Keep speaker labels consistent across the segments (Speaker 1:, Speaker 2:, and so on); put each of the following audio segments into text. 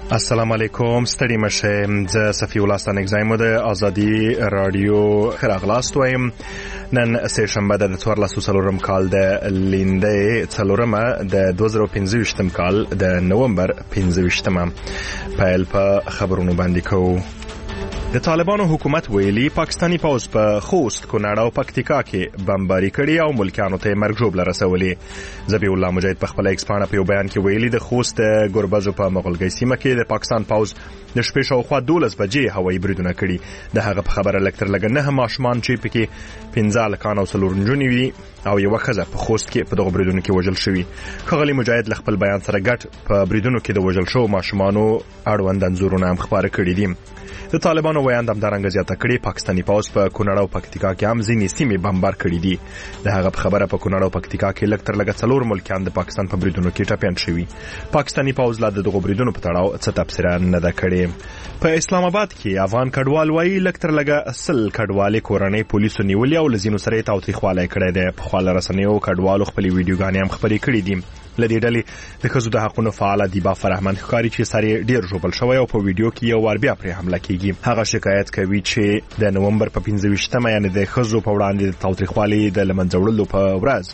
Speaker 1: السلام علیکم ستړي مشه زه صفی الله ستانګزایم د ازادي رادیو خراغلاست وایم نن سه شنبه د 14 کال د لیندې څلورمه د 2015 کال د نومبر 15مه پیل په خبرونو باندې کوو. د طالبانو حکومت ویلي پاکستانی پوځ په خوست، کونړ او پکتیکا کې بمباری کړي او ملکیانو ته مرګ ژوبله رسولي. ذبیح الله مجاهد په خپل ایکس پاڼه په بیان کې ویلي د خوست ګوربزو په مغولګي سیمه کې د پاکستان پوځ د شپې شاوخوا 12 بجې هوایي بریدونه کړي. د هغه په خبره لکتر لګ نه ماشومان چې پکې 15 کال او څلور نجونې وي او یو ښځه په خوست کې په دغه بریدونو کې وژل شوی. خغلی مجاهد خپل بیان سره ګټ په بریدونو کې د وژل شو ماشومانو اړوند انځورونه هم خبره کړي دي. د طالبانو ویاند هم درنګ زیاته کړي پاکستانی پوځ په کونړ او پکتیکا کې هم ځینې سیمې بمبار کړي دي. د هغه په خبره په کونړ او پکتیکا کې لکتر لګ څلور ملکیان د پاکستان په بریدونو کې ټاپیان شوي. پاکستانی پوځ لا دغه بریدونو په تړاو څه تفسیر نه ده کړې. په اسلام آباد کې افغان کډوال وایي لکتر لګ اصل کډوالې کورنۍ پولیسو نیولې او لزینو سره تاوتریخواله کړې ده. په خپل رسنیو کډوالو خپل ویډیوګانې هم خبرې کړې دي. لدې ډلې د ښځو د حقوقو فعال دیبا فرهمن ښکاري چې سړی ډیر ژوبل شوی او په ویډیو کې یو ور بیا پر حمله کیږي. هغه شکایت کوي چې د نومبر په 15مه یعنی د ښځو په وړاندې د تاوتریخوالي د لمنځوړلو په ورځ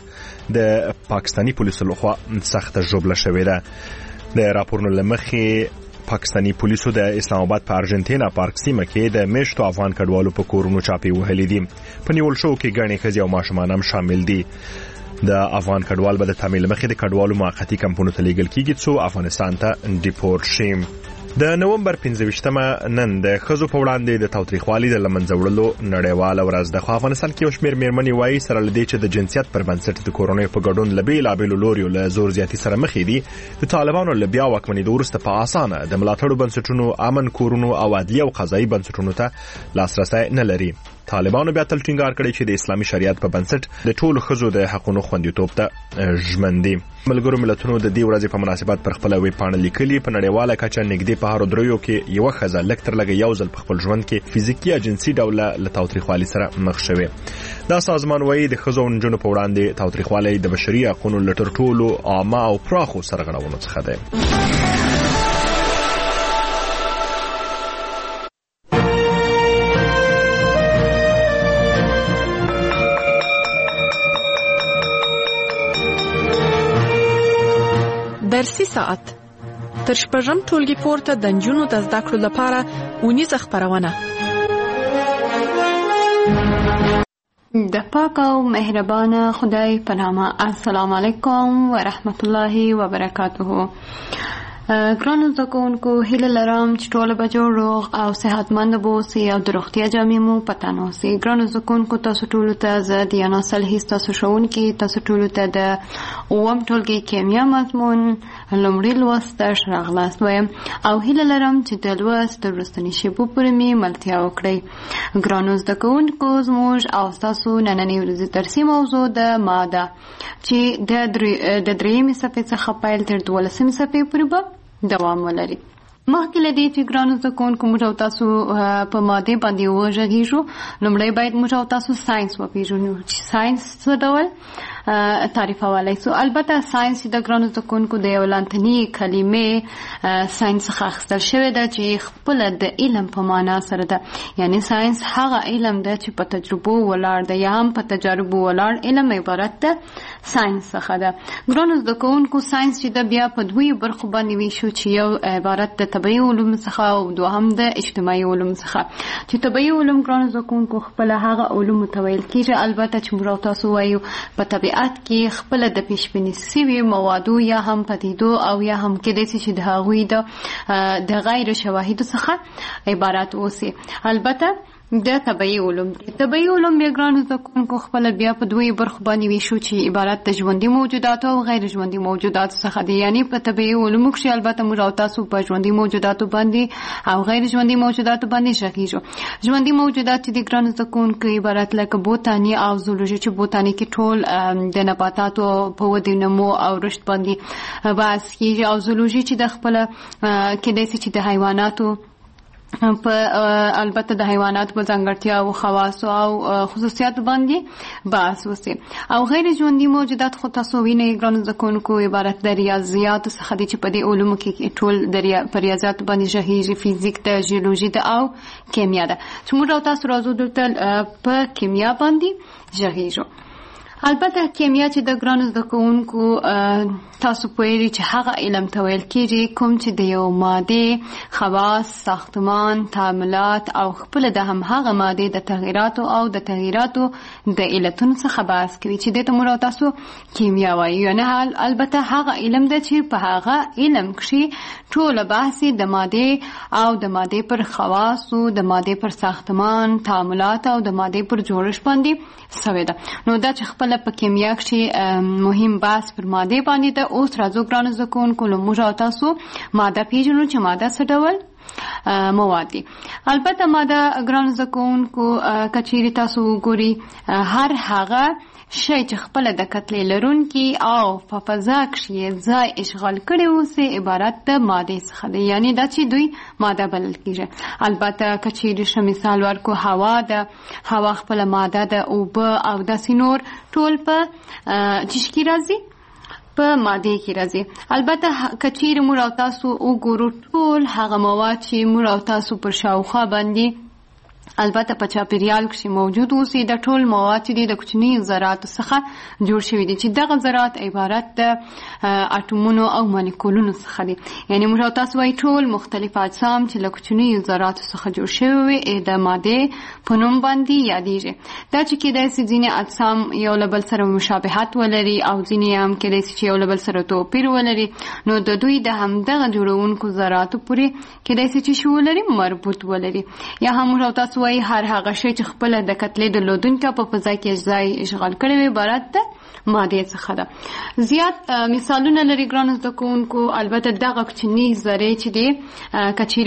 Speaker 1: د پاکستانی پولیسو لخوا سخت ژوبله شوې ده. د راپورونو لمخې پاکستانی پولیسو د اسلام آباد په ارجنټینا پارک سیمه کې د میشتو افغان کډوالو په کورونو چاپی وهلې دي. په نیول شو کې ګڼې ښځې او ماشومان هم شامل دي. د افغان کډوال به د تامین مخې د کډوالو موقتی کمپونو ته لیږل کیږي څو افغانستان ته ډیپورټ شي. د نومبر 15مه نن د ښځو په وړاندې د تاوتریخوالي د لمنځوړلو نړیواله ورځ ده. خو افغانستان کې یو شمېر میرمنې وایي سره لدې چې د جنسیت پر بنسټ د کورونو په ګډون له بېلابېلو لوریو له زور زیاتي سره مخې دي. د طالبانو له بیا واکمنېدو وروسته په اسانه د ملاتړو بنسټونو، امن کورونو او عدلي او قضایي بنسټونو ته لاسرسی نه لري. طالبانو بیا تل ټینګار کړی چې د اسلامي شریعت په بنسټ د ټولو ښځو د حقوقو خوندیتوب ته ژمن دي. ملګرو ملتونو د دې ورځې په مناسبت پر خپل ویب پاڼه لیکلي په نړیواله کچه نږدې په هر دریو کې یو ښځه لکتر لګ یو ځل په خپل ژوند کې فزیکي یا جنسي ډوله له تاوتریخوالي سره مخ شوه. دا سازمان وایي د ښځو او نجونو په وړاندې تاوتریخوالي د بشري حقوقو له تر ټولو عامه او پراخو سرغړونو څخه ده.
Speaker 2: درسي ساعت تر شپږم ټولګي پورته د نجونو د زده کړو لپاره اونیزه خپرونه.
Speaker 3: د پاک او مهربانه خدای په نامه. السلام علیکم و رحمت الله و برکاته. ګرانو زده کوونکو هیله لرم چې ټول به جوړ روغ او صحتمند اوسئ او د روغتیا جامې مو په تن اوسئ. ګرانو زده کوونکو تاسو ټولو ته زه دیانا صالحي ستاسو ښوونکې تاسو ټولو ته د اووم ټولګي کیمیا مضمون لومړي لوست ته ښه راغلاست وایم او هیله لرم چې د لوست تر وروستني شېبو پورې مې ملتیا وکړئ. ګرانو زده کوونکو زموږ او ستاسو نننۍ ورځې درسي موضوع د ماده چې د درېیمې صفحې څخه پیل تر 12مې صفحې پورې به دوام ولري. مخکې له دې چې ګرانو زده کوونکو موږ او تاسو په ماده باندې وغږیږو لومړی باید موږ او تاسو ساينس وپېژنو چې ساينس څه ډول تعریفولای سو. البته ساينس د ګرانو زده کوونکو د یو لاتینی کلمې ساينس څخه اخیستل شوې ده چې خپل د علم په معنا سره ده. یعنی ساينس هغه علم ده چې په تجربو ولاړ ده یا هم په تجاربو ولاړ علم عبارت ده ساينس څخه ده. ګرانو زده کوونکو ساينس چې د بیا په دوی برخو باندې ویشو چې یو عبارت د طبيعي علوم څخه او دوهم د اجتماعي علوم څخه. چې طبيعي علوم ګرانو زده کوونکو خپل هغه علوم ته ویل کیږي البته چې موږ تاسو وایو په طبيعت کې خپل د پیشبینی سوي موادو یا هم پدیدو او یا هم کېدای شي چې د هغوی د غیر شواهدو څخه عبارت اوسي. البته د طبيعي علوم طبيعي علوم بیا ګرانو زده کوونکو خپل بیا په دوی برخو باندې ویشو چې عبارت د ژوندي موجوداتو او غیر ژوندي موجوداتو څخه دي. یعنی په طبيعي علومو کې البته موږ او تاسو په ژوندي موجوداتو باندې او غیر ژوندي موجوداتو باندې شکیږو. ژوندي موجودات د ګرانو زده کوونکو عبارت لکه بوتاني او زولوژي چې بوتاني کې ټول د نباتاتو په ودې نمو او رشد باندې بحث کیږي او زولوژي چې د خپل کېدای شي چې د حیواناتو په البته د حیواناتو په ځانګړتیا او خواص او خصوصیات باندې بحث وسی او غیر ژوندي موجودات خو تاسو وینئ ګرانو زده کوونکو عبارت د ریاضیاتو څخه دي چې په دې علومو کې ټول په ریاضیاتو باندې ژغېږي، فیزیک ده، ژیولوژي ده او کیمیا ده چې موږ او تاسو راځو دلته په کیمیا باندې ژغېږو. البته کیمیا چې د ګرانو زده کوونکو تاسو پوهیږئ چې هغه علم ته ویل کېږي کوم چې د یو مادې خواص، ساختمان، تعاملات او خپله د همهغه مادې د تغییراتو او د تغییراتو د علتونو څخه بحث کوي چې دې ته موږ او تاسو کیمیا وایو. یعنې البته هغه علم ده چې په هغه علم کښې ټوله بحث د مادې او د مادې پر خواصو، د مادې پر ساختمان، تعاملات او د مادې پر جوړښت باندې سوی ده. نو دا چې خپله په کیمیا کښې مهم بحث پر مادې باندې ده. اوس راځو ګرانو زده کوونکو له موږ او تاسو ماده پیژنو چې ماده څه ډول مواد دي. البته ماده ګرانو زده کوونکو که چیرې تاسو وګورئ هر هغه شی چې خپله د کتلې لرونکي او په فضا کښې ځای اشغال کړی اوسي عبارت د مادې څخه دی، یعنې دا چې دوی ماده بلل کېږي. البته که چیرې ښه مثال ورکو هوا ده، هوا خپله ماده ده، اوبه او داسې نور ټول په څه کې راځي؟ په ماده کې راځي. البته که چیرې موږ او تاسو وګورو ټول هغه مواد چې موږ او تاسو پر شاوخوا باندې البته په چاپیریال کښې موجود اوسي د ټول مواد چې دي د کوچنیو ذراتو څخه جوړ شوي دي چې دغه ذرات عبارت د اټومونو او مالیکولونو څخه دي. یعنې موږ او تاسو وایي ټول مختلف اجسام چې له کوچنیو ذراتو څخه جوړ شوي وي د مادې په نوم باندې یادېږي. دا چې کېدای سي ځینې اجسام یو له بل سره مشابهت ولري او ځینې هم کېدای سي چې یو له بل سره توپیر ولري، نو د دوی د همدغه جوړونکو ذراتو پورې کېدای سي چې شی ولري مربوط ولري. یا هم موږ او تاسو وایي هر هغه شی چې خپله د کتلې درلودونکي په فضا کې ځای اشغال کړی وي عبارت د مادې څخه ده. زیات مثالونه لري ګرانو زده کوونکو. البته دغه کوچني ذرې چې دي که چیرې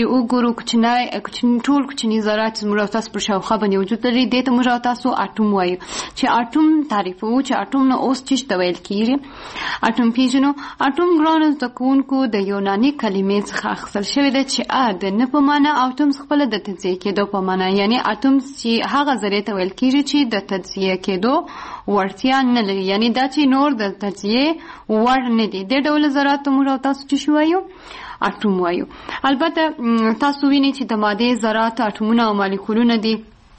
Speaker 3: وګورو ټول کوچني ذرات چې موږ او تاسو پر شاوخوا باندې وجود لري دې ته موږ او تاسو اټوم وایو. چې اټوم تعریفوو چې اټوم نه اوس څه ته ویل کېږي؟ اټوم پیژنو. اټوم ګرانو زده کوونکو د یوناني کلمې څخه اخیستل شوې ده چې د نه په معنا او اتوم خپله د تجزیه کېدو په معنا، یعنې اټوم چې هغه ذرې ته ویل کېږي چې د تجزیه کېدو وړتیا نه لري، یعنې دا چې نور د تجزیې وړ نه دي. دې ډول ذرات ته موږ او تاسو څه وایو؟ اټوم وایو. البته تاسو وینئ چې د مادې ذرات اټومونه او مالیکولونه دي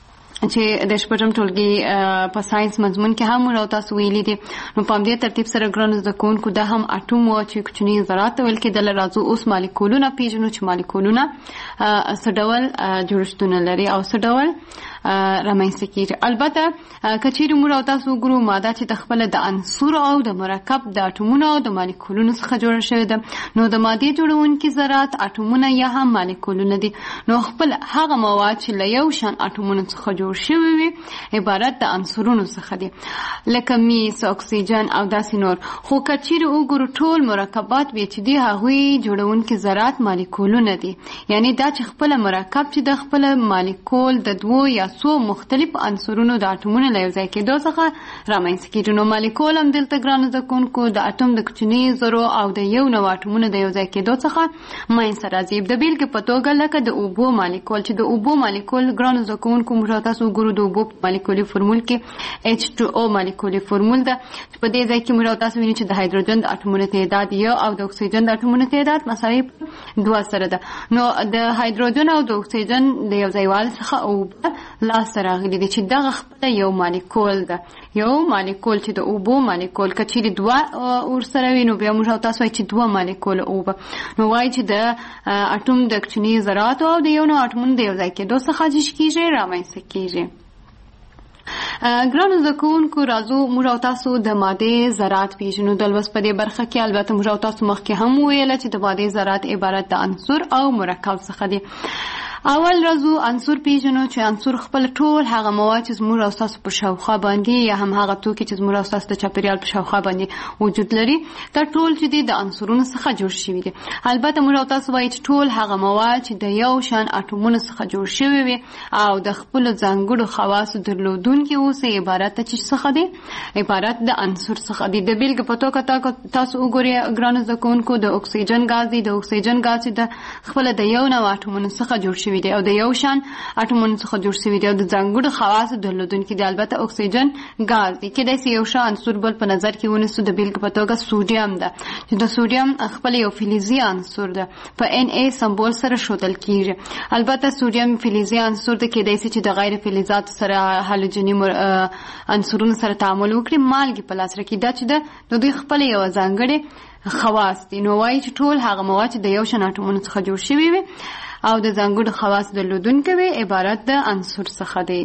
Speaker 3: چې د شپږم ټولګي په ساینس مضمون کې هم موږ او تاسو ویلي دي. نو په همدې ترتیب سره ګرانو زده کوونکو دا هم اټوم و چې کوچني ذرات ته ویل کېدل. راځو اوس مالیکولونه پیژنو چې مالیکولونه څه ډول جوړښتونه لري او څه ډول رامنځته کېږي. البته که چیرې موږ او تاسو وګورو ماده چې د خپله د عنصر او د مرکب د اټومونو او د مالیکولونو څخه جوړه شوې ده، نو د مادې جوړونکي ذرات اټومونه یا هم مالیکولونه دي. نو خپل هغه مواد چې له یو شان اټومونو څخه جوړ شوي وي عبارت د عنصرونو څخه دي، لکه میس، اکسیجن او داسې نور. خو که چیرې وګورو ټول مرکبات بیا چې دي هغوی جوړونکي ذرات مالیکولونه دي. یعنې دا چې خپله مرکب چې د خپله مالیکول د دوو یا څو مختلف عنصرونو د اټومونو له یو ځای کېدو څخه رامنځته کېږي. نو مالیکول هم دلته ګرانو زده کوونکو د اټوم د کوچنیو ذرو او د یو نوع اټومونو د یو ځای کېدو څخه منځته راځي. د بېلګې په توګه لکه د اوبو مالیکول چې د اوبو مالیکول ګرانو زده کوونکو موږ تاسو وګورو د اوبو مالیکولي فورمول کې H2O مالیکولي فورمول ده چې په دې ځای کې موږ تاسو وینئ چې د هایدروجن د اټومونو تعداد یو او د اکسیجن د اټومونو تعداد مساوي 2 سره ده. نو د هایدروجن او د اکسیجن د یو ځایوالي څخه اوبه لاسته راغلي دي چې دغه خپله یو مالیکول ده. یو مالیکول چې د اوبو مالیکول که چیرې دوه ورسره وي نو بیا موږ تاسو وایي چې 2 مالیکول اوبه. نو وایي چې د اټوم د کوچني ذراتو او د یو نوع اټومونو د یو ځای کېدو څخه څه کېږي؟ رامنځته کېږي. ګرانو زده کوونکو راځو موږ او تاسو د مادې ذرات پیژنو. د لوست په دې برخه کې البته موږ او تاسو مخکې هم وویله چې د مادې ذرات عبارت د عنصر او مرکب څخه دي. اول راځو عنصر پیژنو چې عنصر خپل ټول هغه مواد چې زموږ او تاسو په شاوخوا باندې یا هم هغه توکي چې زموږ او تاسو د چاپیریال په شاوخوا باندې وجود لري دا ټول چې دي د عنصرونو څخه جوړ شوي دي. البته موږ او تاسو وایي چې ټول هغه مواد چې د یو شان اټومونو څخه جوړ شوي وي او د خپلو ځانګړو خواصو درلودونکي اوسي عبارت څه دي؟ عبارت د عنصر څخه دي. د بېلګې په توګه تاسو وګورئ ګرانو زده کوونکو د اکسیجن ګاز دی. د اکسیجن ګاز چې د خپله د یو نوع اټومونو څخه جوړ شوي دي او د یو شان اټومونو څخه جوړ شوي دي او د ځانګړو خواصو درلودونکي دي. البته اکسیجن غاز دی کېدای شي یو شان عنصر بل په نظر کې ونیسو. د بیلګې په توګه سوډیم ده چې د سوډیم خپل یو فلزي عنصر ده په Na سمبول سره ښودل کیږي. البته سوډیم فلزي عنصر ده کېدای شي چې د غیر فلزاتو سره هالوجني عنصرونو سره تعامل وکړي. مالګې په لاس راکړي دا چې د دوی خپل یو ځانګړي خواص دي. نو وایي چې ټول هغه مواد چې د یو شان اټومونو څخه جوړ شوي وي او د ځانګړو خواص درلودونکي وي عبارت د عنصر څخه دی.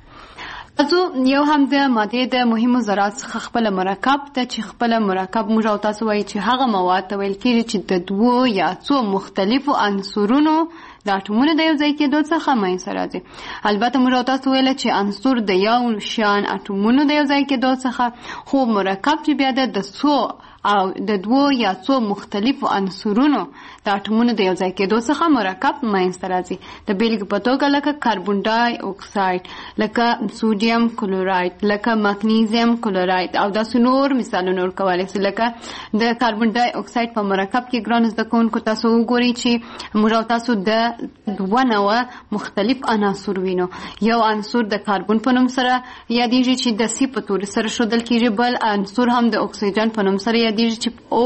Speaker 3: یو هم د مادې د مهمو ذرات څخه خپل مرکب ته چې خپل مرکب موږ او تاسو وایي چې هغه مواد ته ویل کېږي چې د دوو یا څو مختلفو عنصرونو د اټومونو د یو ځای کېدو څخه منځته راځي. البته موږ او تاسو ویل چې عنصر د یو شان اټومونو د یو ځای کېدو څخه، خو مرکب چې بیا د څو او د دوو یا څو مختلفو عنصرونو د اټومونو د یو ځای کېدو څخه مرکب منځته راځي. د بیلګې په توګه لکه کاربن ډای اکساید، لکه سوډیم کلوراید، لکه مګنیزیم کلوراید او داسې نور مثالونه ورکولی شي. لکه د کاربن ډای اکساید په مرکب کې ګرانو زده کوونکو تاسو وګورئ چې موږ او تاسو د دوه نوع مختلف عناصر وینو. یو عنصر د کاربن په نوم سره یادیږي چې د سی په توري سره ښودل کېږي، بل عنصر هم د اکسیجن په نوم سره یادیږي چې او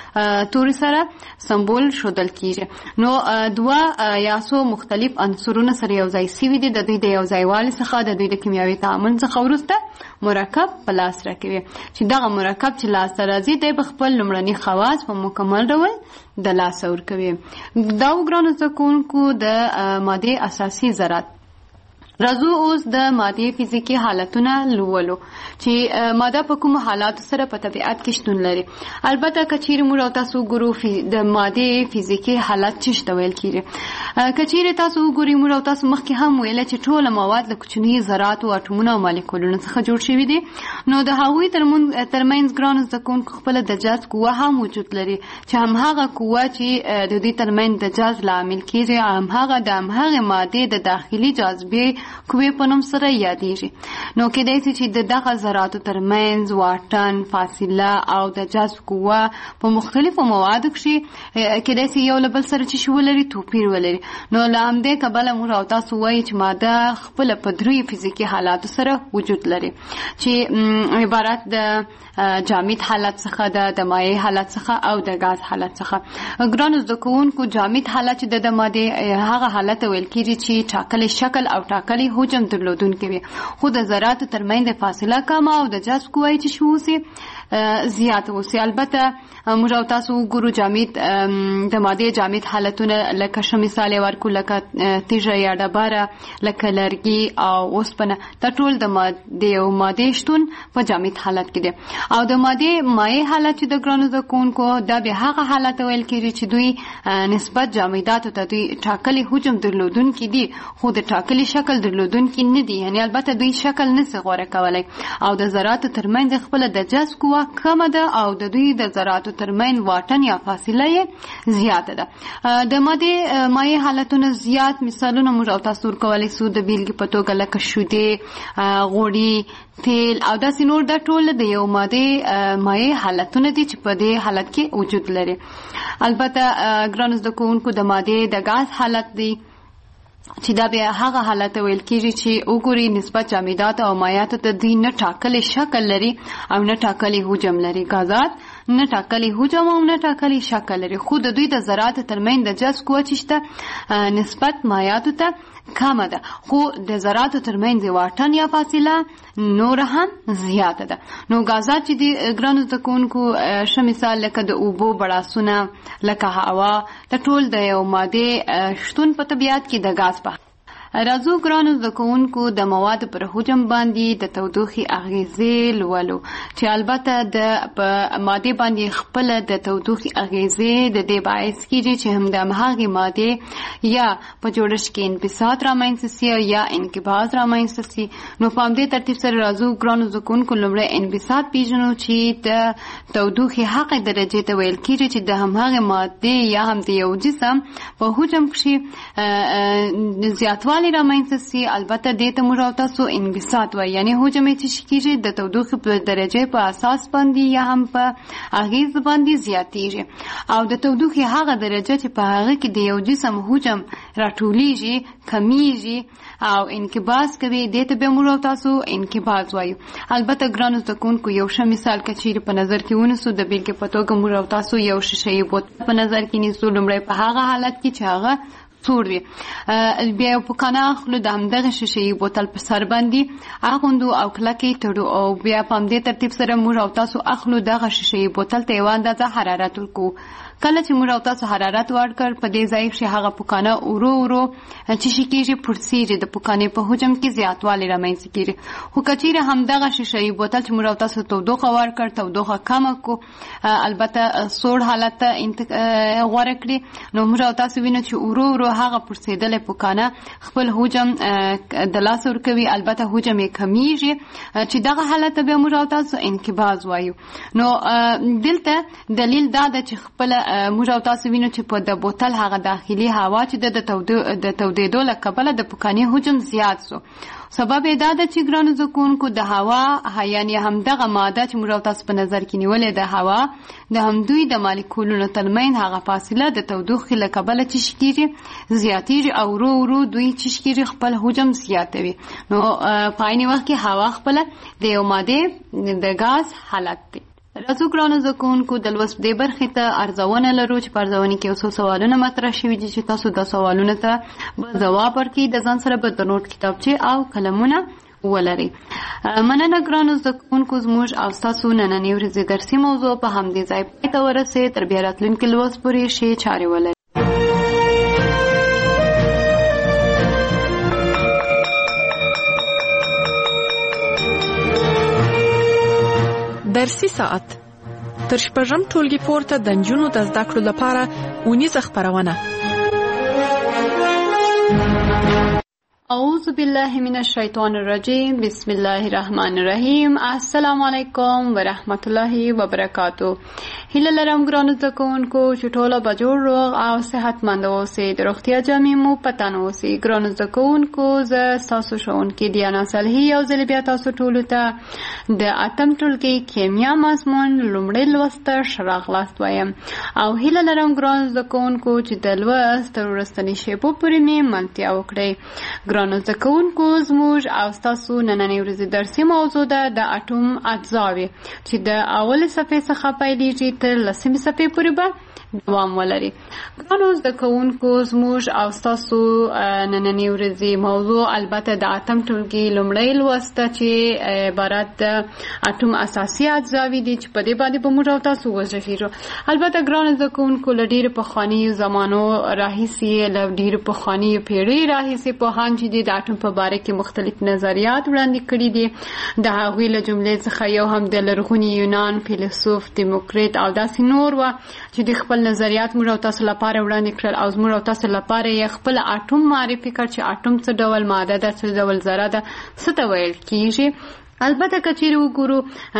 Speaker 3: توري سره سمبول ښودل کېږي. نو دوه یا څو مختلف عنصرونه سره یو ځای شوي دي. د دوی د یو ځایوالي څخه د دوی د کیمیاوي تعامل څخه وروسته مرکب په لاس راکوي چې دغه مرکب چې لاس ته راځي دی به خپل لومړني خواص په مکمل ډول د لاسه ورکوي. دا ګرانو زده کوونکو د مادې اساسي ذرات. راځو اوس د مادې فزیکي حالتونه لولو چې ماده په کوم حالاتو سره په طبیعت کې شتون لري. البته که چیرې موږ او تاسو وګورو د مادې فزیکي حالت څه ته ویل کېږي. که چیرې تاسو وګورئ موږ او تاسو مخکې هم ویله چې ټوله مواد له کوچنیو ذراتو، اټومونو او مالیکولونو څخه جوړ شوي دي. نو د هغوی ترمنځ ګرانو زده کوونکو خپله د جذب قوه هم وجود لري چې همهغه قوه چې د دوی ترمنځ د جذب لامل کېږي همهغه د همهغې مادې د داخلي جاذبې قوې په نوم سره یادیږي. نو کېدای شي چې د دغه ذراتو ترمنځ واټن، فاصله او د جذب قوه په مختلفو موادو کې کېدای شي یو له بل سره چې ولري توپیر ولري. نو له همدې کبله موږ او تاسو وایو چې ماده خپله په دریو فزیکي حالاتو سره وجود لري چې عبارت د جامد حالت څخه ده، د مایع حالت څخه او د غاز حالت څخه. ګرانو زده کوونکو جامد حالت چې د مادې هغه حالت ویل کېږي چې ټاکلی شکل او ټاکلی حجم درلودونکي وي، خو د ذراتو ترمنځ د فاصله کمه او د جذب قوه چې اوسي زیات اوسي. البته موږ او تاسو وګورو جامد د مادې جامد حالتونه لکه ښه مثال یې ورکړو لکه تیږه یا ډبره، لکه لرګي او اوسپنه. دا ټول د مادې شتون په جامد حالت کې دی. او د مادې مایع حالت چې د ګرانو زده کوونکو دا به هغه حالت ویل کېږي چې دوی نسبت جامداتو ته دوی ټاکلی حجم درلودونکي دي خو د ټاکلی شکل درلودونکي نه دي. یعنې البته دوی شکل نشي غوره کولی او د ذراتو ترمنځ خپله د جذب قوه کمه ده او د دوی د ذراتو ترمنځ واټن یا فاصله یې زیاته ده. د مادې مایع حالتونه زیات مثالونه موږ او تاسو ورکولی شو. د بیلګې په توګه لکه شیدې، غوړي، تیل او داسې نور. دا ټول د یو مادې مایع حالتونه دي چې په دې حالت کې وجود لري. البته ګرانو زده کوونکو د مادې د غاز حالت دی چې دا بیا هغه حالت ویل کېږي چې وګورئ نسبت جامدات او مایعاتو ته دوی نه ټاکلی شکل لري او نه ټاکلی حجم لري. غازات نه ټاکلی حجم او نه ټاکلی شکل لري خو د دوی د ذراتو ترمنځ د جذب قوه چې شته نسبت مایعاتو ته کمه ده خو د ذراتو ترمنځ واټن یا فاصله نور هم زیاته ده. نو غازات چې د ګرانو زده کوونکو ښه مثال لکه د اوبو بړاسونه، لکه هوا، د ټول د یو مادې شتون په طبیعت کې د غاز په. راځو ګرانو زده کوونکو د موادو پر حجم باندې د تودوخې اغیزې لولو چې البته د په مادې باندې خپله د تودوخې اغیزې د دې باعث کېږي چې هم د همهغې مادې یا په جوړښت کې انبساط رامنځته سي یا انقباض رامنځته سي. نو په همدې ترتیب سره راځو ګرانو زده کوونکو لومړی انبساط پیژنو چې د تودوخې هغې درجې ته ویل کېږي چې د همهغې مادې یا هم د یو جسم په حجم کښې زیاتوالی زیاتوالی رامنځته سي. البته دې ته موږ او تاسو انبساط وایو، یعنی حجم چې کېږي د تودوخې په درجې په اساس باندې یا هم په اغیز باندې زیاتېږي، او د تودوخې هغه درجه چې په هغه کې د یو جسم حجم راټولیږي کمیږي او انقباض کوي، دې ته به موږ او تاسو انقباض وایو. البته ګرانو زده کوونکو یو ښه مثال که چیرې په نظر کې ونیسو، د بیلګې په توګه موږ او تاسو یو شیشې بوتل په نظر کې نیسو. لومړی په هغه حالت کې چې هغه سور وي، بیا یو پوکانه اخلو، د همدغه شیشې بوتل په سر باندې اغوندو او کلکې تړو، او بیا په همدې ترتیب سره موږ او تاسو اخلو دغه شیشې بوتل ته یوه اندازه حرارت ورکوو. کله چې موږ او تاسو حرارت ورکړ، په دې ځای کې هغه پوکانه ورو ورو چې شي کېږي پړسېږي، د پوکانې په حجم کې زیاتوالی رامنځته کېږي. خو که چیرې همدغه شیشې بوتل چې موږ او تاسو تودوخه ورکړ، تودوخه کمه کو، البته سوړ حالت ته غوره کړي، نو موږ او تاسو وینو چې ورو ورو هغه پړسېدلی پوکانه خپل حجم د لاسه ورکوي، البته حجم یې کمیږي، چې دغه حالت ته بیا موږ او تاسو انقباض وایو. نو دلته دلیل دا ده چې خپله موږ او تاسو وینو چې په د بوتل هغه داخلي هوا چې د تودېدو له کبله د پوکانې حجم زیات سو. سبب یې دا ده چې ګرانو زده کوونکو د هوا یعنې همدغه ماده چې موږ او تاسو په نظر کې نیولې د هوا د همدوی د مالیکولونو ترمنځ هغه فاصله د تودوخې له کبله چې شي کېږي زیاتېږي، او ورو ورو دوی چې شي کېږي خپل حجم زیاتوي. نو په عین وخت کې هوا خپله د یو مادې د ګاز حالت دی. راځو ګرانو زده کوونکو د لوست دې برخې ته ارزونه لرو چې په ارزونې کې یو څو سوالونه مطرح شوي دي چې تاسو د سوالونو ته به ځواب ورکړئ. د ځان سره به د نوټ کتابچې او قلمونه ولرئ. مننه ګرانو زده کوونکو، زموږ او ستاسو نننۍ ورځې درسي موضوع په همدې ځای پای ته ورسېد. تر بیا راتلونکي لوست پورې ښې چارې ولرئ.
Speaker 2: درسي ساعت تر شپږم ټولګي پورته د نجونو د زده کړو لپاره اونیزه خپرونه.
Speaker 3: اعوذ بالله من الشیطان الرجیم، بسم الله الرحمن الرحیم. السلام علیکم ورحمت الله وبرکاتو. هیله لرم ګرانو زده کوونکو چې ټوله به جوړ روغ او صحتمند اوسئ، د روغتیا جامې مو په تن اوسئ. ګرانو زده کوونکو، زه ستاسو ښوونکې دیانا صالحي یو ځل بیا تاسو ټولو ته د اتم ټولګي کیمیا مضمون لومړی لوست ته ښه راغلاست وایم، او هیله لرم ګرانو زده کوونکو چې د لوست تر وروستنۍ شېبو پورې مې ملتیا وکړئ. ګرانو زده کوونکو، زموږ او ستاسو نننۍ ورځې درسي موضوع ده د اټوم اجزاوې چې د اولې صفحې څخه پیلېږي تر لسمې صفحې پورې به دوام ولري. ګرانو زده کوونکو، زموږ او ستاسو نننۍ ورځې موضوع البته د اتم ټولګي لومړی لوست ده چې عبارت د اټوم اساسي اجزاوې دي چې په دې باندې به موږ او تاسو وغږېږو. البته ګرانو زده کوونکو، له ډېرو پخوانیو زمانو راهیسې، له ډېرو پخوانیو پیړیو راهیسې پوهان چې دي د اټوم په باره کې مختلف نظریات وړاندې کړي دي. د هغوی له جملې څخه یو هم د لرغوني یونان فیلسوف دیموکریت او داسې نور وه چې د خپل نظریات موږ او تاسو لپاره وړاندې کړل، او موږ او تاسو لپاره یې خپل اټوم معرفي کړ چې اټوم څه ډول ماده ده، څه ډول ذره ده، څه ته ویل کېږي. البته کچېرې وګورو،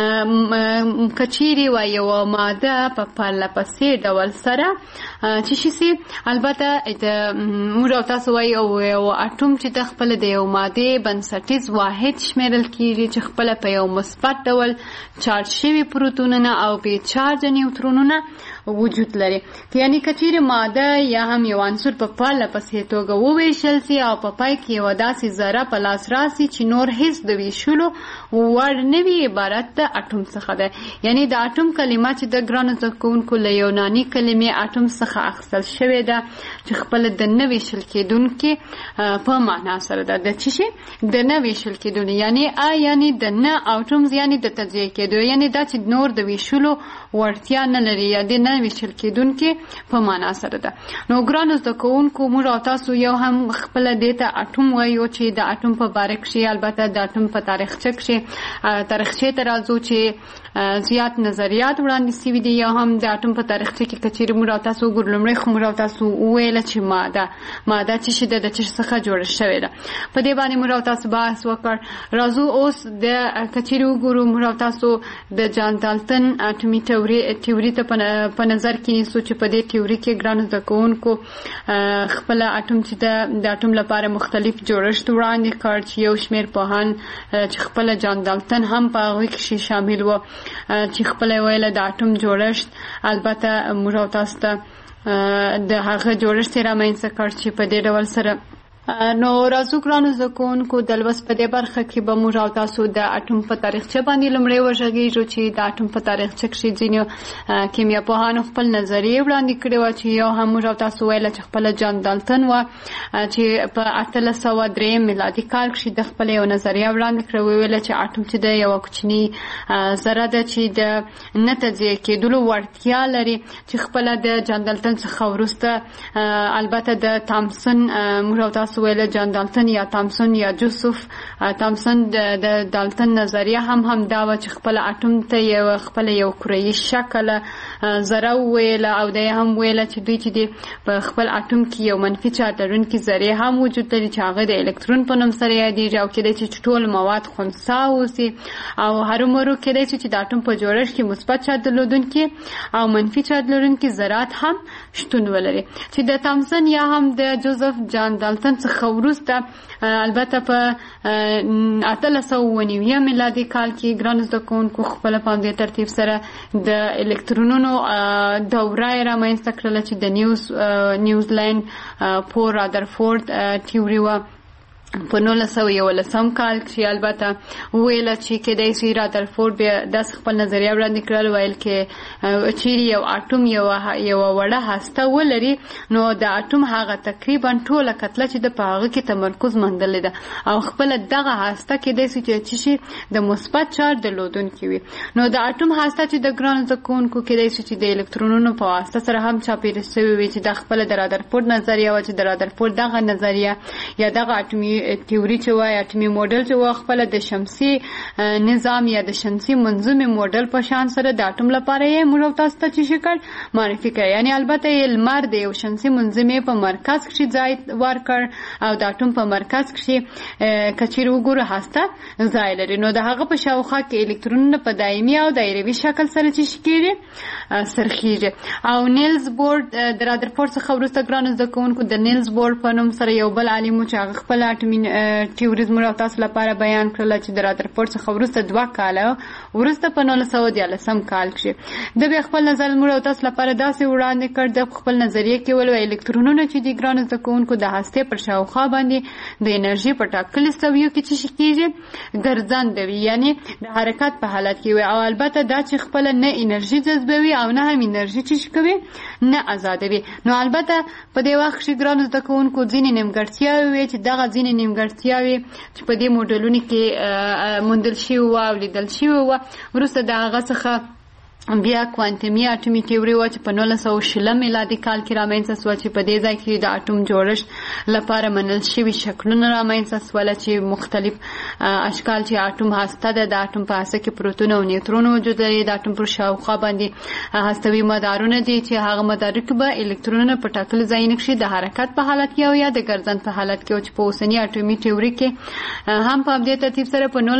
Speaker 3: کچېرې وایي یوه ماده په پرله پسې ډول سره چې شي سي، البته موږ او تاسو وایي یو اټوم چې د خپله د یو مادې بنسټیز واحد شمیرل کېږي چې خپله په یو مثبت ډول چارج شوي پروتونونه او بې چارجه نیوترونونه وجود لري. یعنی کچېرې ماده یا هم یو عنصر په پرله پسې توګه وویشل سي او په پای کې یوه داسې ذره په لاس راسي چې نور هیڅ د ویشلو وړ نه وي، عبارت د اټوم څخه ده. یعنی د اټوم کلمه چې د ګرانو زده کوونکو له یوناني کلمې اټوم څخه اخیستل شوې ده چې خپله د نه ویشل کېدونکي په معنا سره ده. د څه شي؟ د نه ویشل کېدونکي، یعنی د نه اټومز، یعنی د تجزیه کېدو، یعنی دا چې نور د ویشلو وړتیا نه لري، یا د نه ویشل کېدونکي په معنا سره ده. نو ګرانو زده کوونکو، موږ او تاسو یو هم خپله دې ته اټوم وایو چې د اټوم په باره کښې، البته د اټوم په تاریخچه کښې تاریخچې ته راځو چې زیات نظریات وړاندې سوي دي. یا هم د اټوم په تاریخچه کې کچېرې موږ او تاسو وګورو، لومړی خو موږ او تاسو وویله چې ماده څه شي ده، د څه څخه جوړه شوې ده. په دې باندې موږ او تاسو بحث وکړ. راځو اوس د کچېرې وګورو، موږ او تاسو د جان دالټن اټومي تیوري ته په په نظر کې نیسو چې په دې تیوري کې ګرانو زده کوونکو خپل اټوم چې د اټوم لپاره مختلف جوړښت وړاندې کړ چې یو شمېر پوهان چې خپل جان دالټن هم په هغوی کې شامل و چې خپل ویله د اټوم جوړښت البته موږ او تاسو ته د هغه جوړښت رامنځته کړ چې په دې ډول سره نو راځو ګرانو زده کوونکو د لوست په دې برخه کې به موږ او تاسو د اټوم په تاریخچه باندې لومړی وغږیږو چې د اټوم په تاریخچه کښې ځینو کیمیاپوهانو خپل نظریې وړاندې کړې وه چې یو هم موږ او تاسو ویله چې خپله جان دالټن وه چې په 1803 میلادي کال کښې د خپله یو نظریه وړاندې کړه وویله چې اټوم چې د یوه کوچني ذره ده چې د نه تجزیه کېدلو وړتیا لري چې خپله د جان دالټن څخه وروسته البته د تامسن موږ او تاسو ویله جان دالټن یا تامسن یا جوزف تامسن د دالټن نظریه هم دا و چې خپل اټوم ته خپل یو کروي شکل ذره ویله او د هم ویله چې دوی چې دی په خپل اټوم کې یو منفي چارج لرونکي ذرې هم وجود لري چې هغه د الکترون په نوم سره یادیږي او کېدای چې ټول مواد خنثی اوسي او هرومرو کېدای چې د اټوم په جوړښت کې مثبت چارج درلودونکي او منفي چارج لرونکي ذرات هم شتون ولري چې د تامسن یا هم د جوزف جان دالټن څخه وروسته البته په 1890 میلادي کال کې ګرانو زده کوونکو خپله په همدې ترتیب سره د الکترونونو دوره یې رامنځته کړله چې د نیوزلینډ پور رادرفورد تیوري وه په 1911 کال کې البته ویله چې کېدای شي رادرفورد بیا داسې خپل نظریه وړاندې کړل ویل کې چیرې یو اټوم یوه وړه هسته ولري نو د اټوم هغه تقریبا ټوله کتله چې د په هغه کې تمرکز موندلې ده او خپله دغه هسته کېدای شي چې شي د مثبت چارج درلودونکي وي نو د اټوم هسته چې د ګرانو زده کوونکو کېدای شي چې د الکترونونو په واسطه سره هم چاپېره شوې وي چې دا خپله د رادرفورد نظریه وه چې د رادرفورد دغه نظریه یا دغه اټومي تیوري چې وایي اټومي موډل چې وایي خپله د شمسي نظام یا د شمسي منظومې موډل په شان سره د اټوم لپاره یې موږ او تاسو ته چې شکل معرفي کړی یعنې البته یې لمر د یو شمسي منظومې په مرکز کښې ځای ورکړ او د اټوم په مرکز کښې که چیرې وګورو هسته ځای لري نو د هغه په شاوخوا کې الکترونونه په دایمي او دایروي شکل سره چې کېږي څرخېږي او نیلز بورډ د رادرفورد څخه وروسته ګرانو زده کوونکو د نیلز بورډ په نوم سره یو بل عالم و چې هغه خپل اټومي تیوري زموږ او تاسو لپاره بیان کړله چې د رادرفورد څخه وروسته 2 کاله وروسته په 1913 کال کښې د بیا خپل نظر زموږ او تاسو لپاره داسې وړاندې کړ د خپل نظریه کې ولوي الکترونونه چې دي ګرانو زده کوونکو د هستې پر شاوخوا باندې د انرژي په ټاکلي سویو کې چې کېږي ګرځنده وي یعنې د حرکت په حالت کې وي او البته دا چې خپله نه انرژي جذبوي او نه هم انرژي چې کوي نه آزادوي نو البته په دې وخت کښې ګرانو زده کوونکو ځینې نیمګړتیاوې وي چې دغه ځینې نیمګړتیاوې چې په دې موډلونو کې موندل شوي وه او لیدل شوي وه وروسته د هغه څخه بیا کوانتمي اټومي تیوري وه چې په 1920 میلادي کال کې رامنځته سوه چې په دې ځای کې د اټوم جوړښت لپاره منل شوي شکلونه رامنځته سوله چې مختلف اشکال چې اټوم هسته ده د اټوم په هسته کې پروتون او نیوترون وجود لري د اټوم پر شاوخوا باندې هستوي مدارونه دي چې هغه مدارو کې به الکترونونه په ټاکلو ځایونو کښې د حرکت په حالت کې او یا د ګرځند په حالت کې چې په اوسني اټومي تیوري کې هم په همدې ترتیب سره په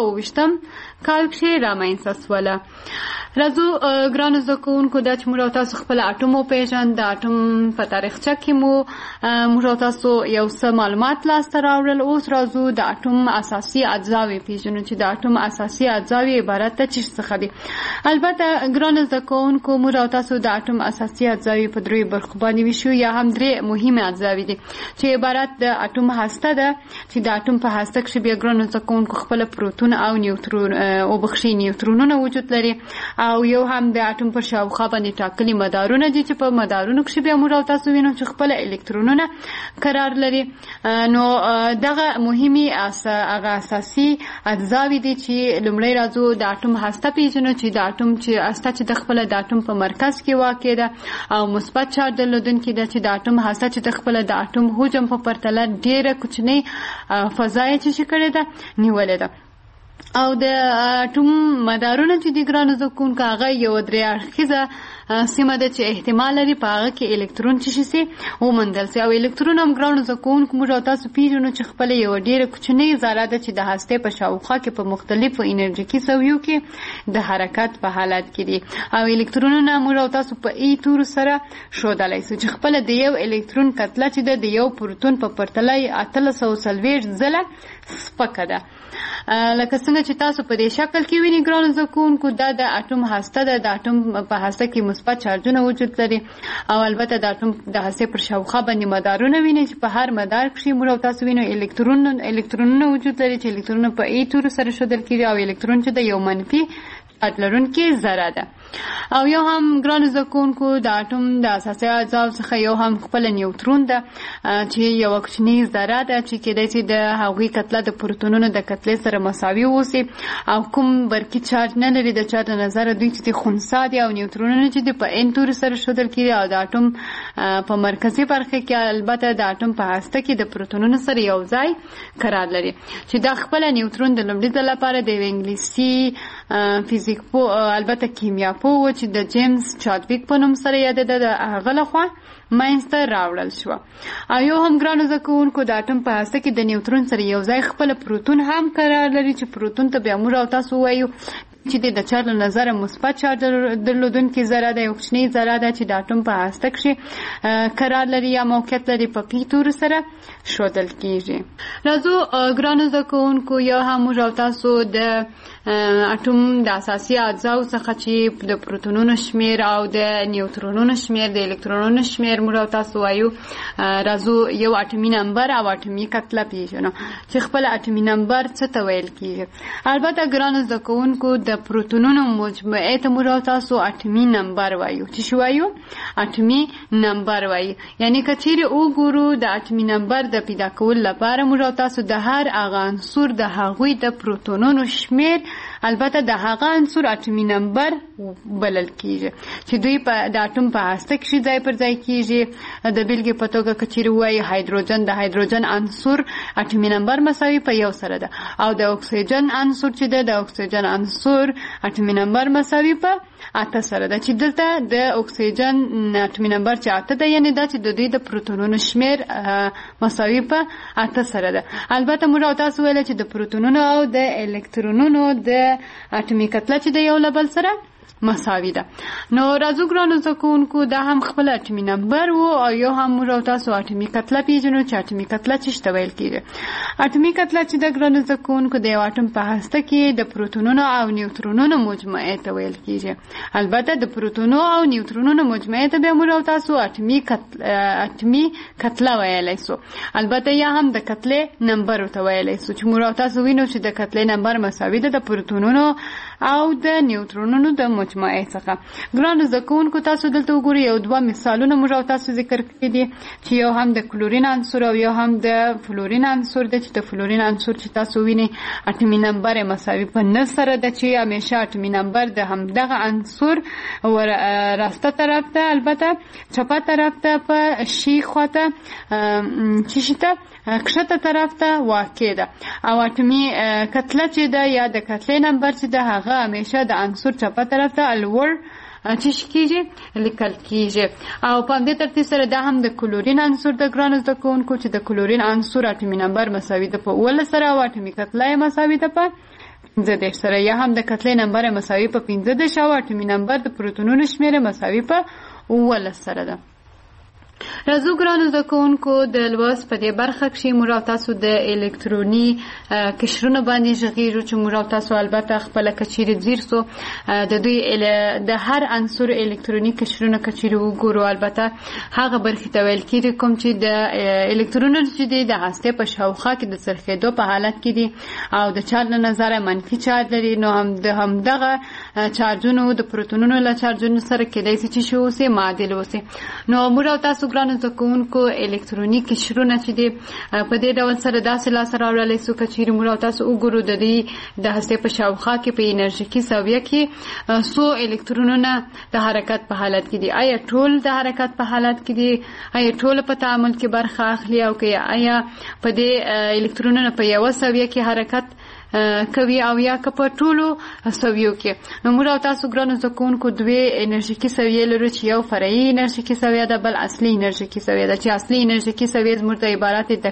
Speaker 3: 1920 کال کښې رامنځته سوله راځو ګرانو زده کوونکو دا چې موږ او تاسو خپل اټوم وپېژند د اټوم په تاریخچه کې مو موږ او تاسو یو څه معلومات لاسته راوړل اوس راځو د اټوم اساسي اجزاوې پېژنو چې د اټوم اساسي اجزاوې عبارت ته څه څخه دي البته ګرانو زده کوونکو موږ او تاسو د اټوم اساسي اجزاوې په 3 برخو باندې ویشو یا هم 3 مهمه اجزاوې دي چې عبارت د اټوم هسته ده چې د اټوم په هسته کښې بیا ګرانو زده کوونکو خپل پروتون او نیوترون او بخښي نیوترونونه وجود لري او یو هم د اټوم پر شاوخوا باندې ټاکلي مدارونه دي چې په مدارونو کښې بیا موږ او تاسو وینو چې خپل الکترونونه قرار لري نو دغه مهمې هغه اساسي اجزاوې دي چې لومړی راځو د اټوم هسته پېژنو چې د اټوم چې هسته چې د خپله د اټوم په مرکز کې واقع ده او مثبت چارج درلودونکې ده چې د اټوم هسته چې د خپله د اټوم حجم په پرتله ډېره کوچنۍ فضا یې چې کړې ده نیولې ده او د اټوم مدارونه چې دي ګرانو زده کوونکو هغه یو 3 اړخیزه سیمه ده چې احتمال لري په هغه کې الکترون چې شي ومندل سي. او الکترون هم ګرانو زده کوونکو موږ تاسو پیژنو چې خپل یو ډیره کوچنۍ ذره ده چې د هسته په شاوخوا کې په مختلفو انرژیکي سویو کې د حرکت په حالت کې دي. او الکترونونه موږ تاسو په ای تور سره ښودلای شو چې خپل د یو الکترون کتله چې د یو پروتون په پرتله 840 ځله سپکه ده. لکه څنګه چې تاسو په دې شکل کې وینئ ګرانو زده کوونکو دا د اټوم هسته ده. د اټوم په هسته کې مثبت چارجونه وجود لري او البته د اټوم د هسته پر شاوخوا باندې مدارونه وینئ چې په هر مدار کې موږ تاسو وینئ الکترونونه وجود لري چې الکترونونه په ای تور سره ښودل کېږي او الکترون چې د یو منفي چارج لرونکي ذره ده. او یو هم ګرانو زده کوونکو د اټوم د اساسي اجزاو څخه یو هم خپل نیوترون ده چې یو کوچنی ذره ده چې کېدای شي د هغوی کتله د پروتونونو د کتلې سره مساوي اوسي او کوم برقي چارج نه لري د چا د نظر دوی چې خنثی دي او نیوترونونه چې په ان تور سره ښودل کېږي او د اټوم په مرکزي برخه کې البته د اټوم په هسته کې د پروتونونو سره یو ځای قرار لري چې دا خپل نیوترون د لومړي ځل لپاره د انګلیسي فزیک پو البته کیمیا پو چې د جیمز چادویک په نوم سره یاد ده د هغه لخوا منځته راوړل شو. او یو هم ګرانو زده کوونکو د اټوم په هسته کې د نیوترون سره یو ځای خپل پروتون هم قرار لري چې پروتون ته بیا موږ او تاسو وایو چې د چارج له نظره مثبت چارج درلودونکې ذره ده. یو کوچنۍ ذره ده چې د اټوم په هسته کښې قرار لري یا موقعیت لري په پی تور سره ښودل کېږي. راځو ګرانو زده کوونکو یو هم موږ او تاسو د اټوم د اساسي اجزاو څخه چې د پروتونونو شمیر او د نیوترونونو شمیر د الکترونونو شمیر موږ او تاسو وایو. راځو یو اټومي نمبر او اټومي کتله پیژنو چې خپل اټومي نمبر څه ته ویل کېږي. البته ګرانو زده کوونکو د پروتونونو مجموعې ته موږ او تاسو اټومي نمبر وایو. چې شو وایو؟ اټومي نمبر وایو. یعنی که چیرې وګورو د اټومي نمبر د پیدا کولو لپاره موږ او تاسو د هر هغه عنصر د هغوی د پروتونونو شمیر البته د هغه عنصر اټومي نمبر بلل کېږي چې دوی د اټوم په هسته کې ځای پر ځای کېږي. د بیلګې په توګه که چیرې ووایو هایدروجن د هایدروجن عنصر اټومي نمبر مساوي په 1 سره ده او د اکسیجن عنصر چې ده د اکسیجن عنصر اټومي نمبر مساوي په 8 سره ده. چې دلته د اکسیجن اټومي نمبر چې 8 ده یعنی دا چې د دوی د پروتونونو شمیر مساوي په 8 سره ده. البته موږ او تاسو ویل چې د پروتونونو او د الکترونونو د اټومي کتله چې د یو له بل سره مساوي ده. نو راځو ګرانو زده کوونکو دا هم خپل اټومي نمبر و او یو هم موږ او تاسو اټومي کتله پیژنو چې اټومي کتله څه ته ویل کېږي. اټومي کتله چې د ګرانو زده کوونکو د یو اټوم په هسته کې د پروتونونو او نیوترونونو مجموعې ته ویل کېږي. البته د پروتونو او نیوترونونو مجموعې ته بیا موږ او تاسو اټومي کتله ویلی سو. البته یا هم د کتلې نمبر ته ویلی سو چې موږ او تاسو وینو چې د کتلې نمبر مساوي ده د پروتونونو او د نیوترونونو د مجموعې څخه. ګرانو زده کوونکو تاسو دلته وګورئ یو دوه مثالونه موږ او تاسو ذکر کړي دي چې یو هم د کلورین عنصر او یو هم د فلورین عنصر ده چې د فلورین عنصر چې تاسو وینئ اټومي نمبر یې مساوي په 9 سره ده چې همیشه اټومي نمبر د همدغه عنصر راسته طرف ته البته چپه طرف ته په شي خواته چې شته کښته طرف ته واقع ده او اټومي کتله چې ده یا د کتلې نمبر چې ده هغه همیشه د عنصر چپه طرف ته الور چې کېږي لیکل کېږي. او په همدې ترتیب سره دا هم د کلورین عنصر د ګرانو زده کوونکو چې د کلورین عنصر اټومي نمبر مساوي ده په 18 سره او اټومي کتله یې مساوي ده په 15 سره یا هم د کتلې نمبر مساوي په 15 او اټومي نمبر د پروتونونو شمیر مساوي په 18 سره ده. راځو ګرانو زده کوونکو د لوست په دې برخه کې موږ او تاسو د الکتروني قشرونو باندې غږیږو چې موږ او تاسو البته خپل کچيري ځیر سو د دوی د هر عنصر الکتروني قشرونو کچيري وګورو. البته هغه برخه ته ویل کېږي کوم چې د الکترونونو چې د هسته په شاوخوا کې د څرخېدو په حالت کې دي او د چارج له نظره منفي چارج لري. نو هم دغه چارجونو د پروتونونو له چارجونو سره کېدای شي چې شو سي معادل وسي. نو موږ او تاسو ګرانو زده کوونکو الکتروني قشرونه چې دي په دې ډول سره داسې لاسته راوړلی سو که چیرې موږ او تاسو وګورو د دې د هستې په شاوخوا کې په انرژیکي سویه کې څو الکترونونه د حرکت په حالت کې دي. آیا ټول د حرکت په حالت کې دي؟ آیا ټول په تعامل کې برخه اخلي او که آیا په دې الکترونونه په یوه سویه کې حرکت کوي او یا که په ټولو سویو کې. نو موږ او تاسو ګرانو زده کوونکو دوې انرژیکي سویې لرو چې یو فرعي انرژیکي سویه ده، بل اصلي انرژیکي سویه ده، چې اصلي انرژیکي سویې زموږ د عبارت د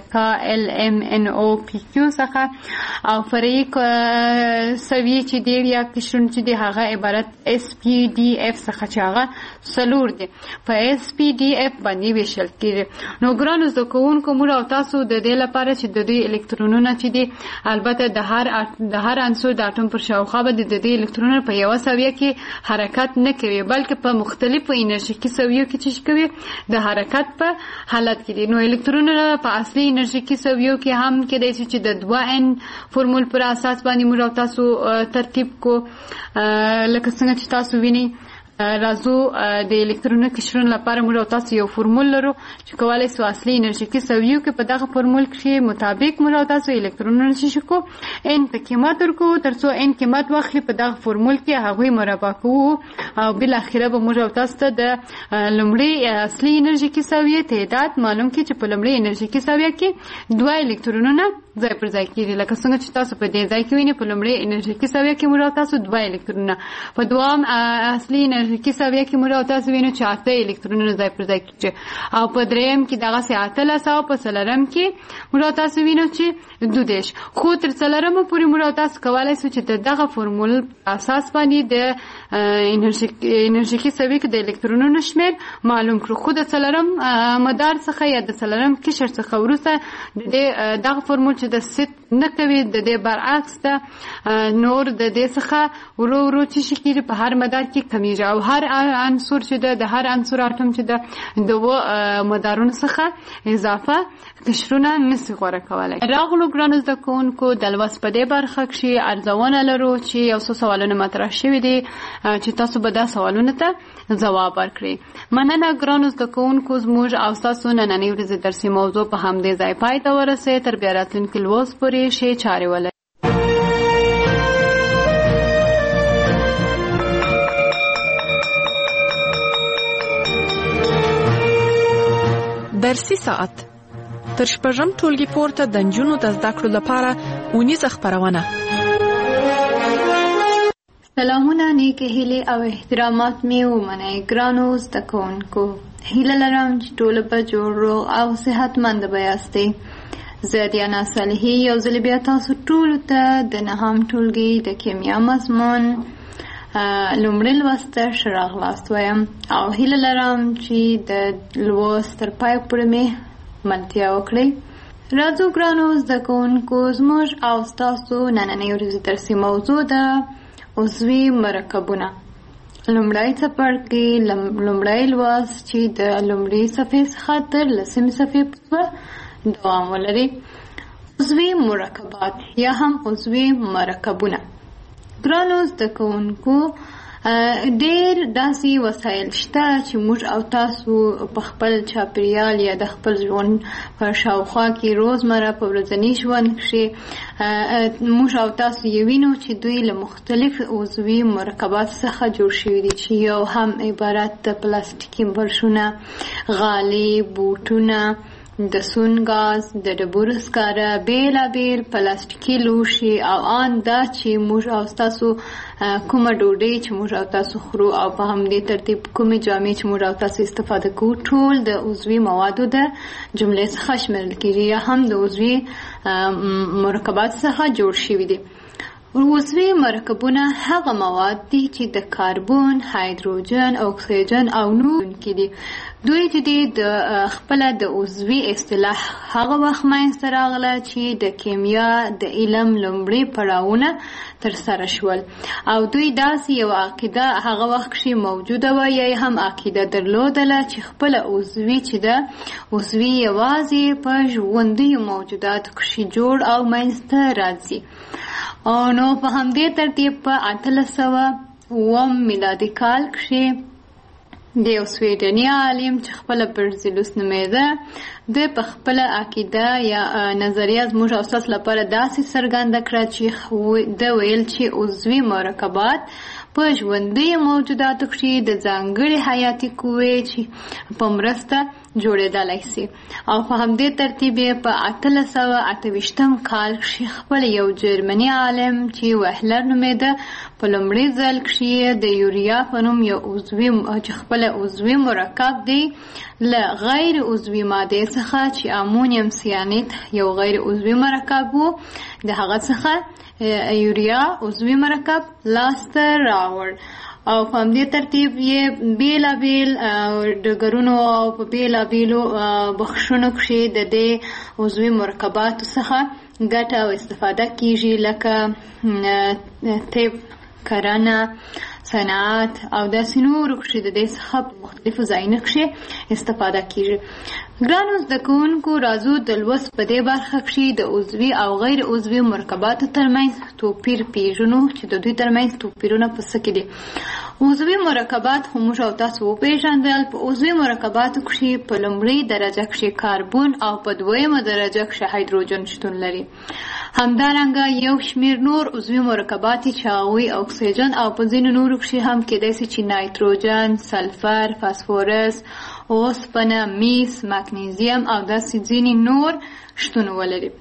Speaker 3: KLMNOPQ څخه، او فرعي سویې چې دی یا قشرونه چې دی هغه عبارت SPDF څخه چې هغه 4 دی. په SPDF باندې ویشل کېږي. نو ګرانو زده کوونکو موږ او تاسو د دې لپاره چې د دوی الکترونونه چې دي البته د هر عنصر د اټوم پر شاوخوا باندې د دې الکترونونه په یوه سویه کې حرکت نه کوي، بلکې په مختلفو انرژیکي سویو کې چې کوي د حرکت په حالت کې دي. نو الکترونونه په اصلي انرژیکي سویو کې هم کېدای شي چې د 2n فورمول پر اساس باندې موږ او تاسو ترتیب کو، لکه څنګه چې تاسو وینئ راځو د الکترونونو قشرونو لپاره موږ او تاسو یو فورمول لرو چې کولی شو اصلي انرژیکي سویو کې په دغه فورمول کې مطابق موږ او تاسو الکترونونه چې کو ان په قیمت ورکو ترڅو ان قیمت واخلي په دغه فورمول کې هغوی مربع کوو او بل اخره به موږ او تاسو ته د لومړي اصلي انرژیکي سویې تعداد معلوم کړي چې په لومړي انرژیکي سویه کې 2 الکترونونه ځای پر ځای کېږي. لکه څنګه چې تاسو په دې ځای کې وینئ په لومړي انرژیکي سویه کې موږ او تاسو 2 الکترونونه، په دوام اصلي انرژیکي سویه کې موږ او تاسو وینو چې 8 الکترونونه ځای پر ځای کېږي، او په دریم کې دغسې 18 او په څلورم کې موږ او تاسو وینو چې 2. خو تر څلورمه پورې موږ او تاسو کولی شو چې دغه فورمول اساس باندې د انرژیکي سویې کې د الکترونونو شمېر معلوم کړو. خو د څلورم مدار څخه یا د څلورم قشر څخه وروسته دغه فورمول چې د ست نه کوي د دې برعکس ده، نور د دې څخه ورو ورو چې شي کېږي په هر مدار کې کمیږي، او هر عنصر چې ده د هر عنصر اټوم چې ده د مدارونو څخه اضافه قشرونه نسي غوره کولی. راغلو ګرانو زده کوونکو د لوست په دې برخه کښې ارزونه لرو چې یو څو سوالونه مطرح شوي دي چې تاسو به دا سوالونو ته ځواب ورکړئ. مننه ګرانو زده کوونکو، زموږ او ستاسو نننۍ ورځې درسي موضوع په همدې ځای پای ته ورسېد. تر بیا راتلونکي لوست پورې ښې چارې ولرئ.
Speaker 2: درسي ساعت تر شپږم ټولګي پورته د نجونو د زده کړو لپاره اونیزه خپرونه.
Speaker 3: سلامونه، نیکې هیلې او احترامات مې ومنئ ګرانو زده کوونکو. هیله لرم چې ټوله به جوړ روغ او صحتمند به یاستئ. زه دیانا صالحي یو ځل بیا تاسو ټولو ته د 9م ټولګي د کیمیا مضمون لومړی لوست ته ښه راغلاست وایم، او هیله لرم چې د لوست تر پایه پورې مې ملتیا وکړئ. راځو ګرانو زده کوونکو، زموږ او ستاسو نننۍ ورځې درسي موضوع ده عضوي مرکبونه. لومړی څپرکی لومړی لوست چې د لومړۍ صفحې څخه تر 10مې صفحې پورې دوام ولري. عضوي مرکبات یا هم عضوي مرکبونه. ګرانو زده کوونکو، ډېر داسې وسایل شته چې موږ او تاسو په خپل چاپیریال یا د خپل ژوند په شاوخوا کې روزمره په ورځني ژوند کښې موږ او تاسو یې وینو چې دوی له مختلف عضوي مرکبات څخه جوړ شوي دي، چې یو هم عبارت د پلاستیکي برشونه، غالۍ، بوټونه، د سون ګاز، د ډبرو سکاره، بېلابېل پلاستیکي لوښي، او ان دا چې موږ او تاسو کومه ډوډۍ چې موږ او تاسو خورو، او په همدې ترتیب کومې جامې چې موږ او تاسو استفاده کوو، ټول د عضوي موادو د جملې څخه شمیرل کېږي یا هم د عضوي مرکبات څخه جوړ شوي دي. عضوي مرکبونه هغه مواد دي چې د کاربن، هایدروجن، اکسیجن او نور کې دي. دوی چې د خپل د عضوي اصطلاح هغه وخت منځته راغله چې د کیمیا د علم لومړی پړاوونه ترسره شول، او دوی داسې یو عقیده هغه وخت کې موجوده وه یا هم عقیده درلودله چې خپل عضوي چې ده عضوي یوازې په ژوندیو موجوداتو کې جوړ او منځته راځي. نو په همدې ترتیب په 1809 میلادي کال کې د یو سویډني عالم چې خپله برزیلوس نومېده، دوی په خپله عقیده یا نظریه زموږ او ستاسو لپاره داسې څرګنده کړه چې ده ویل چې عضوي مرکبات په ژوندیو موجوداتو کې د ځانګړې حیاتي قوې په مرسته جوړېدلی سي. او په همدې ترتیب یې په 1828 کال کښې خپل یو جرمني عالم چې وهلر نومېده په لومړي ځل کښې د یوریا په نوم یو چې خپله عضوي مرکب دی له غیر عضوي مادې څخه چې امونیم سیانید یو غیر عضوي مرکب و د هغه څخه یوریا عضوي مرکب لاسته راوړ. او په همدې ترتیب یې بېلابېل ډګرونو او په بېلابېلو بخشونو کښې د دې عضوي مرکباتو څخه ګټه او استفاده کېږي لکه طب، کرنه، صنعت او داسې نورو کښې د دې څخه په مختلفو ځایونو کښې استفاده کېږي. ګرانو زده کوونکو راځو د لوست په دې برخه کښې د عضوي او غیر عضوي مرکباتو ترمنځ توپیر پیژنو چې د دوی ترمنځ توپیرونه په څه کې دي. عضوي مرکبات خو موږ او تاسو وپېژندل. په عضوي مرکباتو کښې په لومړۍ درجه کښې کاربون او په دویمه درجه کښې هایدروجن شتون لري. همدارنګه یو شمېر نور عضوي مرکبات چې هغوی اکسیجن او په ځینو نورو کښې هم کېدای سي چې نایتروجن، سلفر، فاسفورس، اوسپنه، میس، مګنیزیم او داسې ځینې نور شتون ولري.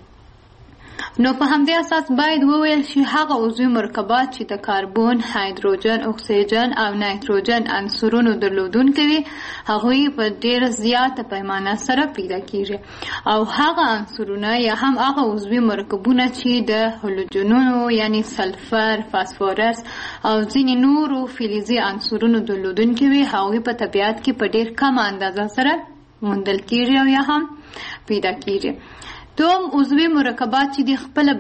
Speaker 3: نو په همدې اساس باید وویل شي هغه عضوي مرکبات چې د کاربون، هایدروجن، اکسیجن او نایتروجن عنصرونو درلودونکي وي هغوی په ډېره زیاته پیمانه سره پیدا کېږي. او هغه عنصرونه یا هم هغه عضوي مرکبونه چې د هلوجنونو یعنی سلفر، فاسفورس او ځینې نورو فلزي عنصرونو درلودونکي وي هغوی په طبیعت کې په ډېر کمه اندازه سره موندل کېږي او یا هم پیدا کېږي. دوم عضوي مرکبات چې د خپله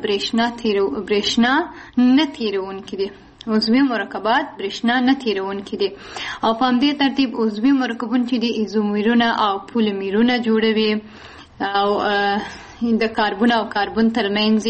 Speaker 3: برېښنا نه تیروونکي دي. عضوي مرکبات برېښنا نه تیروونکي دي. او په همدې ترتیب عضوي مرکبونه چې د ایزومرونه او پولیمرونه جوړوي او د کاربون او کاربون ترمنځ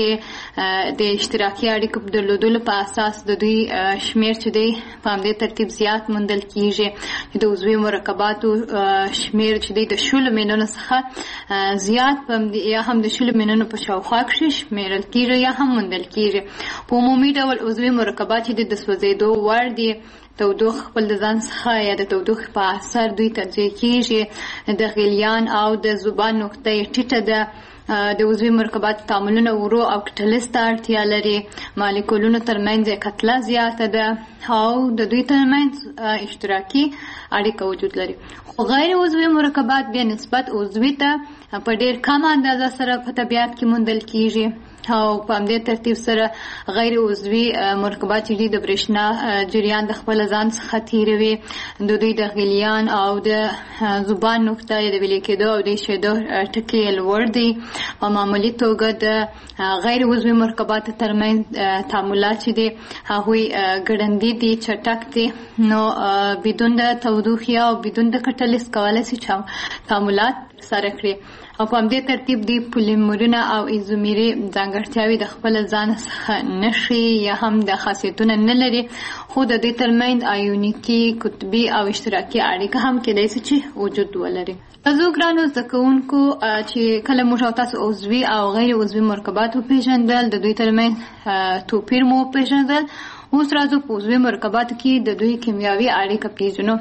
Speaker 3: د اشتراکي اړیکو په درلودلو په اساس د دوی شمېر چې دی په همدې ترتیب زیات موندل کېږي. د عضوي مرکباتو شمېر چې دی د 10 میلیونو څخه زیات یا هم د 10 میلیونو په شاوخوا کښې شمېرل کېږي یا هم موندل کېږي. په عمومي ډول عضوي مرکبات چې د سوځېدو وړ دي تودوخه خپل د ځان څخه یا د تودوخې په اثر دوی تجزیه کېږي. د غلیان او د ذوبان نقطه یې ټیټه ده. د عضوي مرکباتو تعاملونه ورو او کټلیز ته اړتیا لري. مالیکولونو ترمنځ یې کتله زیاته ده او د دوی ترمنځ اشتراکي اړیکه وجود لري. خو غیر عضوي مرکبات بیا نسبت عضوي ته په ډېر کمه اندازه سره په طبیعت کې موندل کېږي. او په همدې ترتیب سره غیر عضوي مرکبات چې د برېښنا جریان د خپل ځان څخه تیروي. د دوی د غلیان او د ذوبان نقطه د ویلې کېدو او د ایښېدو ټکي لوړ دي. په معمولي توګه د غیر عضوي مرکباتو ترمنځ تعاملات چې دي هغوی ګړندي دي، چټک دي. نو بدون د تودوخې او بدون د کټلیز کولی شي تعاملات سره کړي. او په همدې ترتیب د پولیمرونه او ایزومري ځانګړتیاوې د خپل ځان څخه نشي یا هم د خاصیتونه نه لري. خو د دې ترمنځ آیونیکي، قطبي او اشتراکي اړیکه هم کېدای شي چې وجود ولري. تاسو ګرانو زده کوونکو چې کله موږ او تاسو عضوي او غیر عضوي مرکبات وپېژندل، د دوی ترمنځ توپیر مو وپېژندل. اوس راځو په عضوي مرکباتو کې د دوی کیمیاوي اړیکه پېژنو.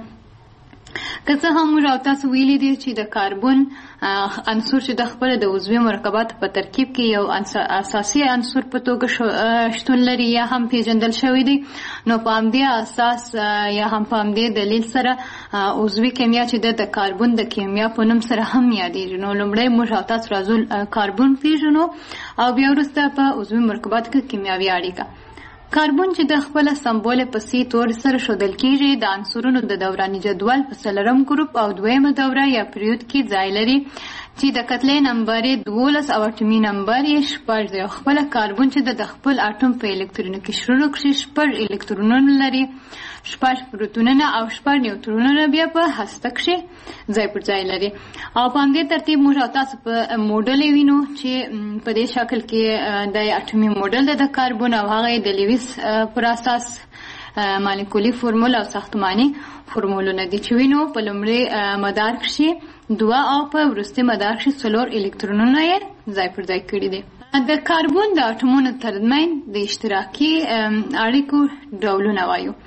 Speaker 3: که څه هم موږ او تاسو ویلي دي چې د کاربون عنصر چې د خپله د عضوي مرکباتو په ترکیب کې یو اساسي عنصر په توګه شتون لري یا هم پیژندل شوی دی، نو په همدې اساس یا هم په همدې دلیل سره عضوي کیمیا چې د کاربون د کیمیا په نوم سره هم یادېږي. نو لومړی موږ او تاسو راځو کاربون پیژنو او بیا وروسته په عضوي مرکباتو کې کیمیاوي اړیکه. کاربون چې د خپل سمبول په سی تور سره ښودل کېږي د عنصرونو د دوراني جدول په 4 ګروپ او 2 دوره یا پریود کې ځای لري چې د کتلې نمبر 12 او اټومي نمبر 6 دی. خپل کاربون چې د خپل اټوم په الکترونو کې شروع کړي 6 الکترونونه لري، 6 پروتونونه او 6 نیوټرونونه بیا په هسته کې ځای پر ځای لري. او په همدې ترتیب موږ تاسو په موډل وینو چې په دې شکل کې د اټومي موډل د کاربون او هغه د لیویس پر اساس مالیکولي فرمول او ساختماني فرمولونه دي چې وینو په لومړي مدار کې 2 او په وروستي مدار کې 4 الکترونونه یې ځای پر ځای کړي دي. د کاربون د اټومونو ترمنځ د اشتراکي اړیکو ډولونه وایو.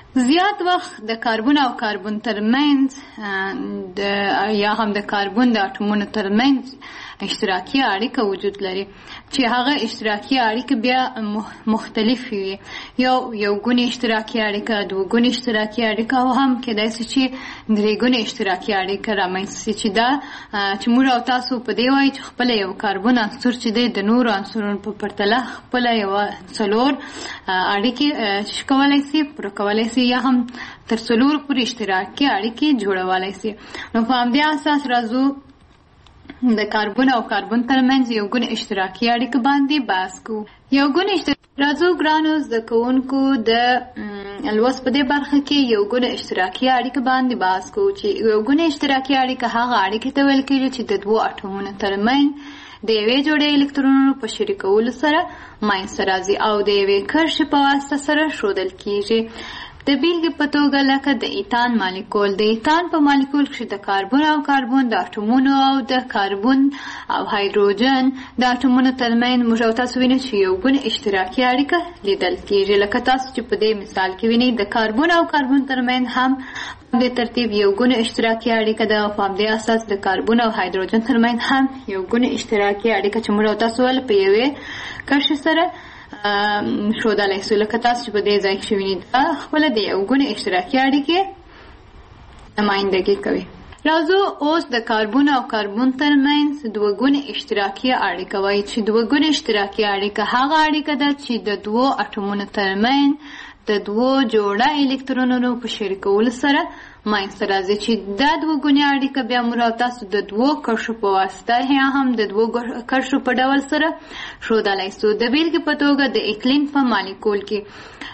Speaker 3: زیات وخت د کاربن او کاربن ترمنځ یا هم د کاربن د اټومونو ترمنځ اشتراکي اړیکه وجود لري چې هغه اشتراکي اړیکه بیا مختلف وي یو ګونی اشتراکي اړیکه دوه ګونی اشتراکي اړیکه او هم کېدای شي چې درې ګونی اشتراکي اړیکه رامنځته شي چې دا چې موږ او تاسو په دې وایي چې خپل یو کاربن عنصر چې دی د نورو عنصرونو په پرتله خپل یو څلور اړیکې کولی شي پوره کولی شي یا هم تر څلور پورې اشتراکي اړیکې جوړولی شي. نو په همدې اساس راځو د کاربن او کاربن ترمنځ یو ګونی اشتراکي اړیکه باندې بحث کوو. یو ګونی راځو ګرانو زده کوونکو د لوست په دې برخه کې یو ګونی اشتراکي اړیکه باندې بحث کوو چې یو ګونی اشتراکي اړیکه هغه اړیکه ته ویل کېږي چې د دوو اټومونو ترمنځ د یوې جوړې الکترونونو په شریکولو سره منځته راځي او د یوې کرښې په واسطه سره ښودل کېږي. د بیلګې په توګه لکه د ایتان مالیکول. د ایتان په مالیکول کې د کاربن او کاربن د اټومونو او د کاربن او هایدروجن د اټومونو ترمنځ موږ او تاسو وینو چې یو ګونی اشتراکي اړیکه لیدل کېږي. لکه تاسو چې په دې مثال کې وینئ د کاربن او کاربن ترمنځ هم په ترتیب یو ګونی اشتراکي اړیکه ده او په همدې اساس د کاربن او هایدروجن ترمنځ هم یو ګونی اشتراکي اړیکه چې موږ او تاسو ول په یوې کرښې سره ښودلی شو. لکه تاسو چې په دې ځای کې وینئ دا خپله د یو ګونې اشتراکي اړیکې نمایندګي کوي. راځو اوس د کاربن او کاربن ترمنځ دوه ګونې اشتراکي اړیکه وایي چې دوه ګونې اشتراکي اړیکه هغه اړیکه ده چې د دوو اټومونو ترمنځ د دوو جوړه الکترونونو په شریکولو سره منځته راځي چې دا دوه ګونې اړیکه بیا موږ او تاسو د دوو کرښو په واسطه یا هم د دوو کرښو په ډول سره ښودلی شو. د بیلګې په توګه د ایتلین په مالیکول کې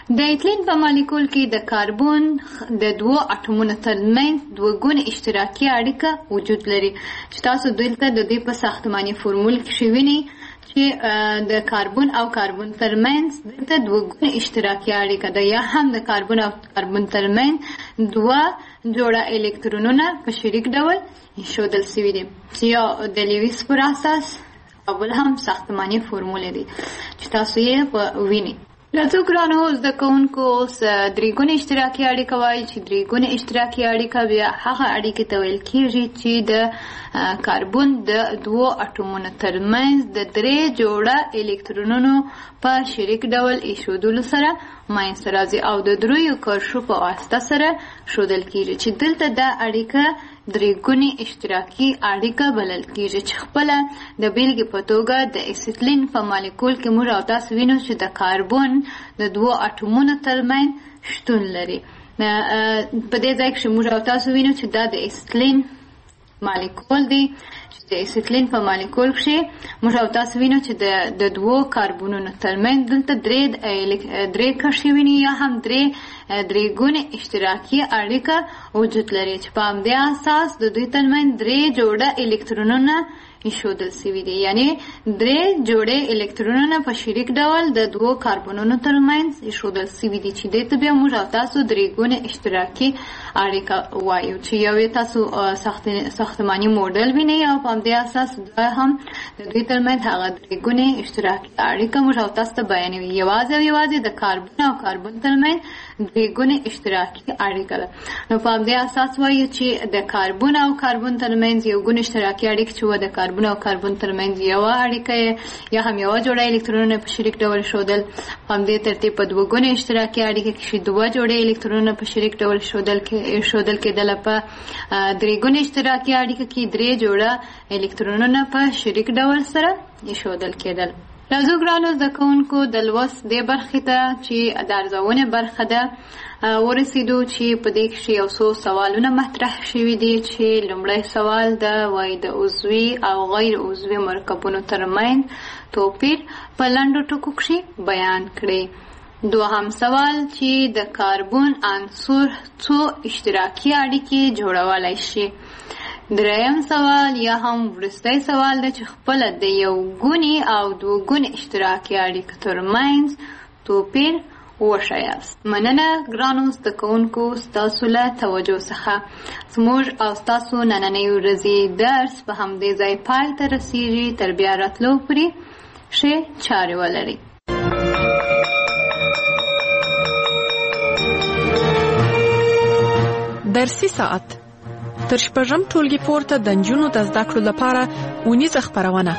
Speaker 3: د کاربن د دوو اټومونو ترمنځ دوه ګونې اشتراکي اړیکه وجود لري چې تاسو دلته د دې په ساختماني فورمول کې وینئ چې د کاربن او کاربن ترمنځ دلته دوه ګونې اشتراکي اړیکه ده یا هم د کاربن او کاربن ترمنځ دوه جوړه الکترونونه په شریک ډول ایښودل شوي دي چې یو د لیویس پر اساس او بل هم ساختماني فورمولې دي چې تاسو یې وینئ. راځو ګرانو زده کوونکو اوس درې ګونې اشتراکي اړیکه وایي چې درې ګونې اشتراکي اړیکه بیا هغه اړیکې ته ویل کېږي چې د کاربن د دوو اټومونو ترمنځ د درې جوړه الکترونونو په شریک ډول ایښودلو سره منځته راځي او د دریو کرښو په واسطه سره ښودل کېږي چې دلته دا اړیکه درې ګونې اشتراکي اړیکه بلل کېږي چې خپله د بیلګې په توګه د اسیتلین په مالیکول کې موږ او تاسو وینو چې د کاربن د دوو اټومونو ترمنځ شتون لري. په دې ځای کې موږ او تاسو وینو چې دا د اسیتلین مالیکول دی چې د اسیتلین په مالیکول کې موږ او تاسو وینو چې د دوو کاربنونو ترمنځ دلته درې کرښې ویني یا هم درې ګونې اشتراکي اړیکه وجود لري چې په همدې اساس د دوی ترمنځ درې جوړه الکترونونه ایښودل شوي دي یعنې درې جوړې الکترونونه په شریک ډول د دوو کاربنونو ترمنځ ایښودل شوي دي چې دې ته بیا موږ او تاسو درې ګونې اشتراکي اړیکه وایو چې یو یې تاسو ساختماني موډل وینئ او په همدې اساس دا هم د دوی ترمنځ هغه درې ګونې اشتراکي اړیکه موږ او تاسو ته بیانوي. یوازې او یوازې د کاربن او کاربن ترمنځ درې ګونې اشتراکي اړیکه ده. نو په همدې اساس وایو چې د کاربن او کاربن ترمنځ یو ګونې اشتراکي اړیکه چې د کاربن او کاربن ترمنځ یوه اړیکه یا هم یوه جوړه الکترونونه په شریک ډول ښودل. په همدې ترتیب په دوه ګونې اشتراکي اړیکه کې دوه جوړې الکترونونه په شریک ډول ښودل کېدله. په درې ګونې اشتراکي اړیکه کې درې جوړه الکترونونه په شریک ډول سره ایښودل کېدل. راځو ګرانو زده کوونکو د لوست دې برخې ته چې د ارزونې برخه ده ورسېدو چې په دې کې یو څو سوالونه مطرح شوي دي چې لومړی سوال ده وایي د عضوي او غیر عضوي مرکبونو ترمنځ توپیر په لنډو ټکو کې بیان کړئ. دوهم سوال چې د کاربن عنصر څو اشتراکي اړیکې جوړولی شي. دریم سوال یا هم وروستی سوال ده چې خپله د یو ګونې او دوه ګونې اشتراکي اړیکو ترمنځ توپیر وښیاست. مننه ګرانو زده کوونکو ستاسو له توجه څخه. زموږ او ستاسو نننۍ ورځې درس په همدې ځای پای ته رسیږي. تر بیا راتلو پورې ښې چارې ولرئ.
Speaker 2: درسي ساعت تر شپږم ټولګي پورته د نجونو د زده کړو لپاره اونیزه خپرونه.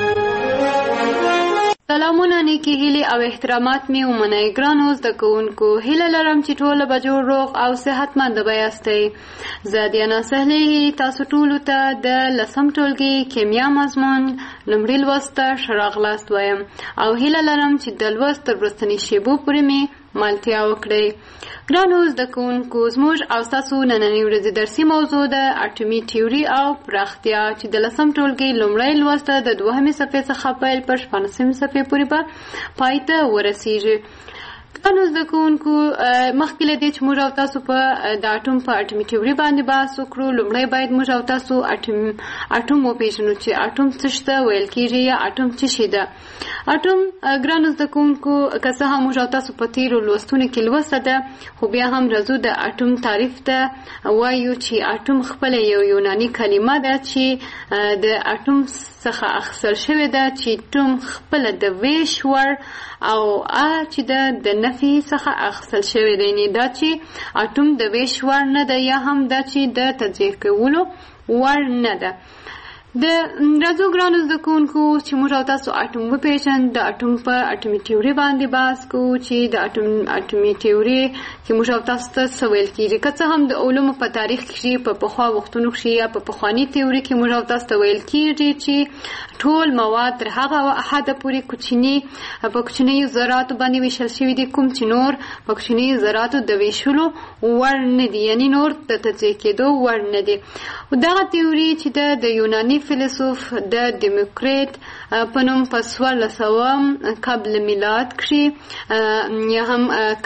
Speaker 3: سلامونه، نیکی هیلې او احترامات مې ومنئ. ګرانو زده کوونکو، هیله لرم چې ټوله به جوړ روغ او صحتمند به یاستئ. زه دیانا سهلي تاسو ټولو ته د 10م ټولګي کیمیا مضمون لومړي لوست ته ښه راغلاست وایم او هیله لرم چې د لوست تر وروستنۍ شېبو پورې مې مالتیا وکړئ. ګرانو زده کوونکو، زموږ او ستاسو نننۍ ورځې درسي موضوع د اټومي تیوري او پراختیا چې د 10م ټولګي لومړی لوست د 2مې صفحې څخه پیل پر 14مې صفحې پورې به پای ته ورسیږي. ګرانو زده کوونکو، مخکې له دې چې موږ او تاسو په د اټوم په اټومي تیوري باندې بحث وکړو، لومړی باید موږ او تاسو اټوم وپېژنو چې اټوم څه شي ته ویل کېږي یا اټوم څه شي ده. اټوم ګرانو زده کوونکو، که څه هم موږ او تاسو په تېرو لوستونو کې لوسته ده، خو بیا هم راځو د اټوم تعریف ته وایو چې اټوم خپله یو یوناني کلمه ده چې د اټوم څخه اخیستل شوې ده، چې اټوم خپله د ویش وړ او چې د نفي څخه اخیستل شوې ده، یعنې دا چې اټوم د ویش وړ نه ده یا هم دا چې د تجزیه کولو وړ نه ده. د راځو ګرانو زده کوونکو چې موږ او تاسو اټوم وپېژنو. د اټوم په اټومي تیوري باندې بحث کوو چې د اټومي تیوري کې موږ او تاسو ته څه ویل کېږي. که څه هم د علومو په تاریخ کې په پخوا وختونو کې یا په پخواني تیوري کې موږ او تاسو ته ویل کېږي چې ټول مواد تر هغه حده پورې په کوچنیو ذراتو باندې ویشل شوي دي، کوم چې نور په کوچنیو ذراتو د ویشلو وړ نه دي، یعنې نور د تجزیه کېدو وړ نه دي. دغه تیوري چې د یوناني فیلسوف د دیموکریت په نوم په 1400 قبل میلاد کښې یا هم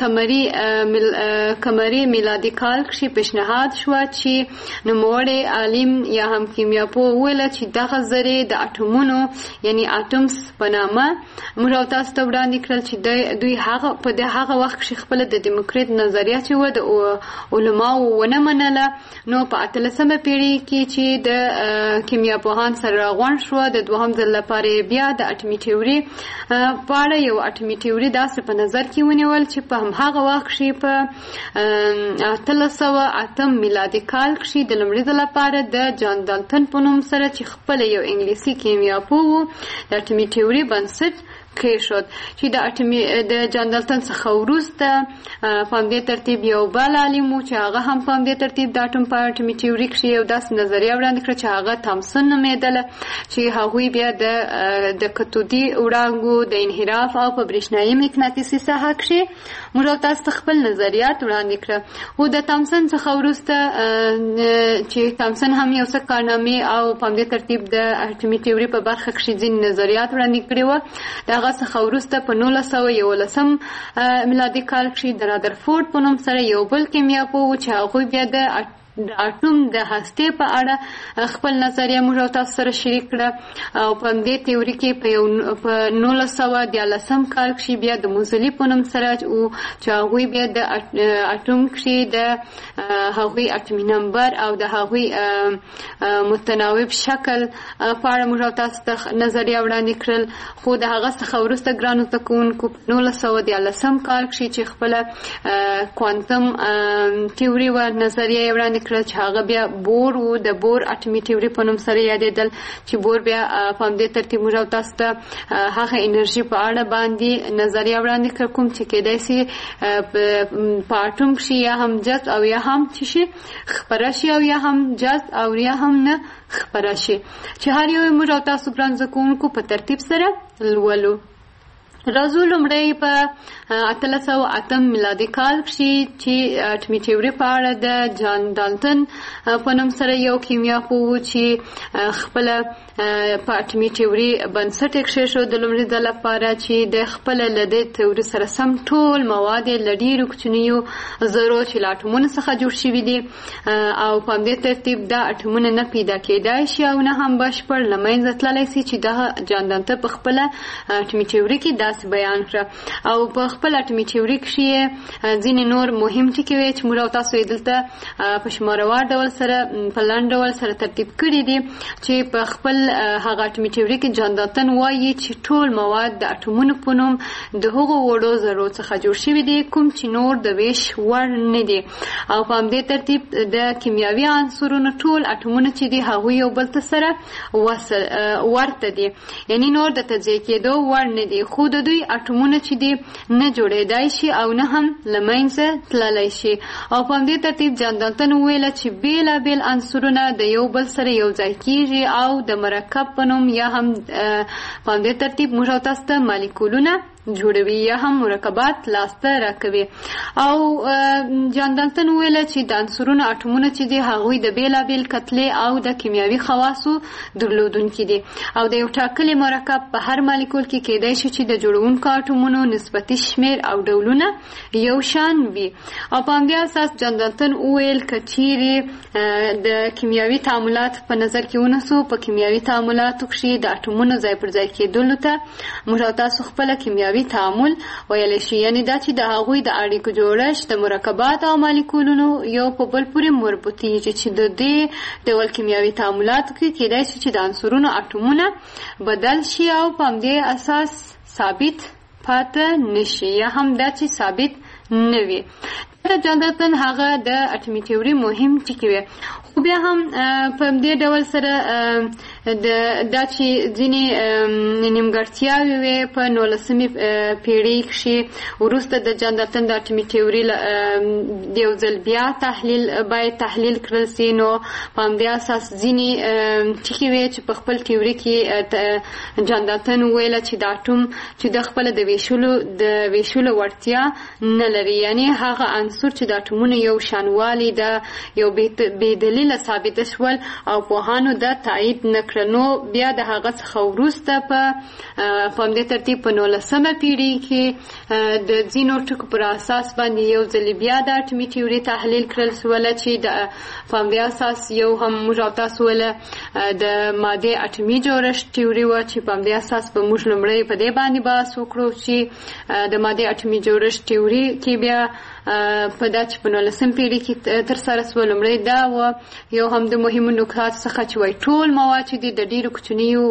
Speaker 3: قمري میلادي کال کښې پیشنهاد شوه چې نوموړی عالم یا هم کیمیاپوه وویله چې دغه ذرې د اټومونو یعنې اټومس په نامه موږ او تاسو ته وړاندې کړل چې دوی په هغه وخت کښې خپله د دیموکریت نظریه چې وه د علماو ونه منله. نو په 18مه پیړۍ کې چې د کیمیاپوهان سره راغونډ شوه، د دوهم ځل لپاره بیا د اټومي تیوري په اړه یو اټومي تیوري داسې په نظر کې ونیول چې په همهغه وخت کښې په 1808 میلادي کال کښې د لومړي ځل لپاره د جان دالټن په نوم سره چې خپله یو انګلیسي کیمیاپوه و د اټومي تیوري بنسټ کېښود. چې د جان دالټن څخه وروسته په همدې ترتیب یو بل عالم و چې هغه هم په همدې ترتیب د اټوم په اټومي تیوري کښې یو داسې نظریه وړاندې کړه چې هغه تامسن نومېدله، چې هغوی بیا د کتودي وړانګو د انحراف او په برېښنایي مقناطیسي ساحه کښې موږ او تاسو ته خپل نظریات وړاندې کړه. خو د تامسن څخه وروسته چې تامسن هم یو څه کارنامې او په همدې ترتیب د اټومي تیوري په برخه کښې ځینې نظریات وړاندې کړي وه، د هغه څخه وروسته په 1911 میلادي کال کښې د رادرفورد په نوم سره یو بل کیمیاپوه و چې هغوی بیا د اټوم د هستې په اړه خپل نظریه موږ او تاسو سره شریک کړه. او په همدې تیوري کې په 1913 کال کښې بیا د موزلي په نوم سره چې هغوی بیا د اټوم کښې د هغوی اټومي نمبر او د هغوی متناوب شکل په اړه موږ او تاسو ته نظریه وړاندې کړل. خو د هغه څخه وروسته ګرانو زده کوونکو په 1913 کال کښې چې خپله کوانتم تیوري و نظریه یې وړاندې کړل چې هغه بیا بور و، د بور اټومي تیوري په نوم سره یادېدل، چې بور بیا په همدې ترتیب موږ او تاسو ته هغه انرژي په اړه باندې نظریه وړاندې کړ کوم چې کېدای شي په اټوم کښې یا هم جذب او یا هم څه شي خپره شي او یا هم جذب او یا هم نه خپره شي، چې هر یو موږ او تاسو ګران زده کوونکو په ترتیب سره لولو. راځو لومړی په 1808 میلادي کال کښې چې اټومي تیوري په اړه د جان دالټن په نوم سره یو کیمیاپوه و چې خپله په اټومي تیوري بنسټ یې کېښود د لومړي ځل لپاره، چې د خپله له دې تیوري سره سم ټول مواد یې له ډېرو کوچنیو ذرو چې له اټومونو څخه جوړ شوي دي او په همدې ترتیب دا اټومونه نه پیدا کېدای شي او نه هم بشپړ له منځه تللی شي، چې دغه جان دالټن په خپله اټومي تیوري کې تاسو بیان کړه او په خپل اټومي تیوري کې ځینې نور مهم ټکي وي چې موږ او تاسو یې دلته په شماروار ډول سره په لاندې ډول سره ترتیب کړي دي چې په خپل هغه اټومي تیوري کې جان دالټن وایي چې ټول مواد د اټومونو په نوم د هغو وړو ذرو څخه جوړ شوي دي کوم چې نور د ویش وړ نه دي او په همدې ترتیب د کیمیاوي عنصرونو ټول اټومونه چې دي هغوی یو بل ته سره ورته دي یعنی نور د تجزیه کېدو وړ نه دي خو د دوی اټومونه چې دي نه جوړېدای شي او نه هم له منځه تللی شي او په همدې ترتیب جان دالټن وویله چې بېلابېل عنصرونه د یو بل سره یو ځای کېږي او د مرکب په نوم یا هم په همدې ترتیب موږ او تاسو ته مالیکولونه جوړوي یا هم مرکبات لاسته راکوي او جان دالټن وویله چې د عنصرونو اټومونه چې دي هغوی د بېلابېل کتلې او د کیمیاوي خواصو درلودونکي دي او د یو ټاکلي مرکب په هر مالیکول کې کېدای شي چې د جوړونکو اټومونو نسبتي شمیر او ډولونه یو شان وي او په همدې اساس جان دالټن وویل که چیرې د کیمیاوي تعاملات په نظر کې ونیسو په کیمیاوي تعاملاتو کې د اټومونو ځای پر ځای کېدلو ته موږ او تاسو خپله کیمیاوي تعامل ویلی شي یعنی دا چې د هغوی د اړیکو جوړښت د مرکبات او مالیکولونو یو په بل پورې مربوطیږي چې د دې ډول کیمیاوي تعاملاتو کې کېدای شي چې د عنصرونو اټومونه بدل شي او په همدې اساس ثابت پاتې نشي یا هم دا چې ثابت نه وي جان دالټن هغه د اټومي تیوري مهم ټکي وي خو بیا هم په همدې ډول سره دا چې ځینې نیمګړتیاوې وې په 19مې پیړۍ کښې وروسته د جان دالټن د اټومي تیوري د یو ځل بیا باید تحلیل کړل سي نو په همدې اساس ځینې ټکي وې چې په خپل تیوري کې جان دالټن وویله چې د اټوم چې د خپله د ویشلو وړتیا نه لري یعنی هغه عنصر چې د اټومونو یو شانوالی د یو بې دلیله ثابته شول او پوهانو دا تایید نه کړه نو بیا د هغه څخه وروسته په همدې ترتیب په 19مه پیړۍ کې د ځینو ټکو پر اساس باندې یو ځل بیا د اټومي تیوري تحلیل کړل سوله چې په همدې اساس یو هم موږ او تاسو ویله د مادې اټومي جوړښت تیوري وه چې په همدې اساس به موږ لومړی په دې باندې بحث وکړو چې د مادې اټومي جوړښت تیوري کې بیا په دا چې په 19مه پیړۍ کې ترسره سوه لومړی دا وه یو هم د مهمو نکاتو څخه چې وایي ټول مواد چې دي د ډېرو کوچنیو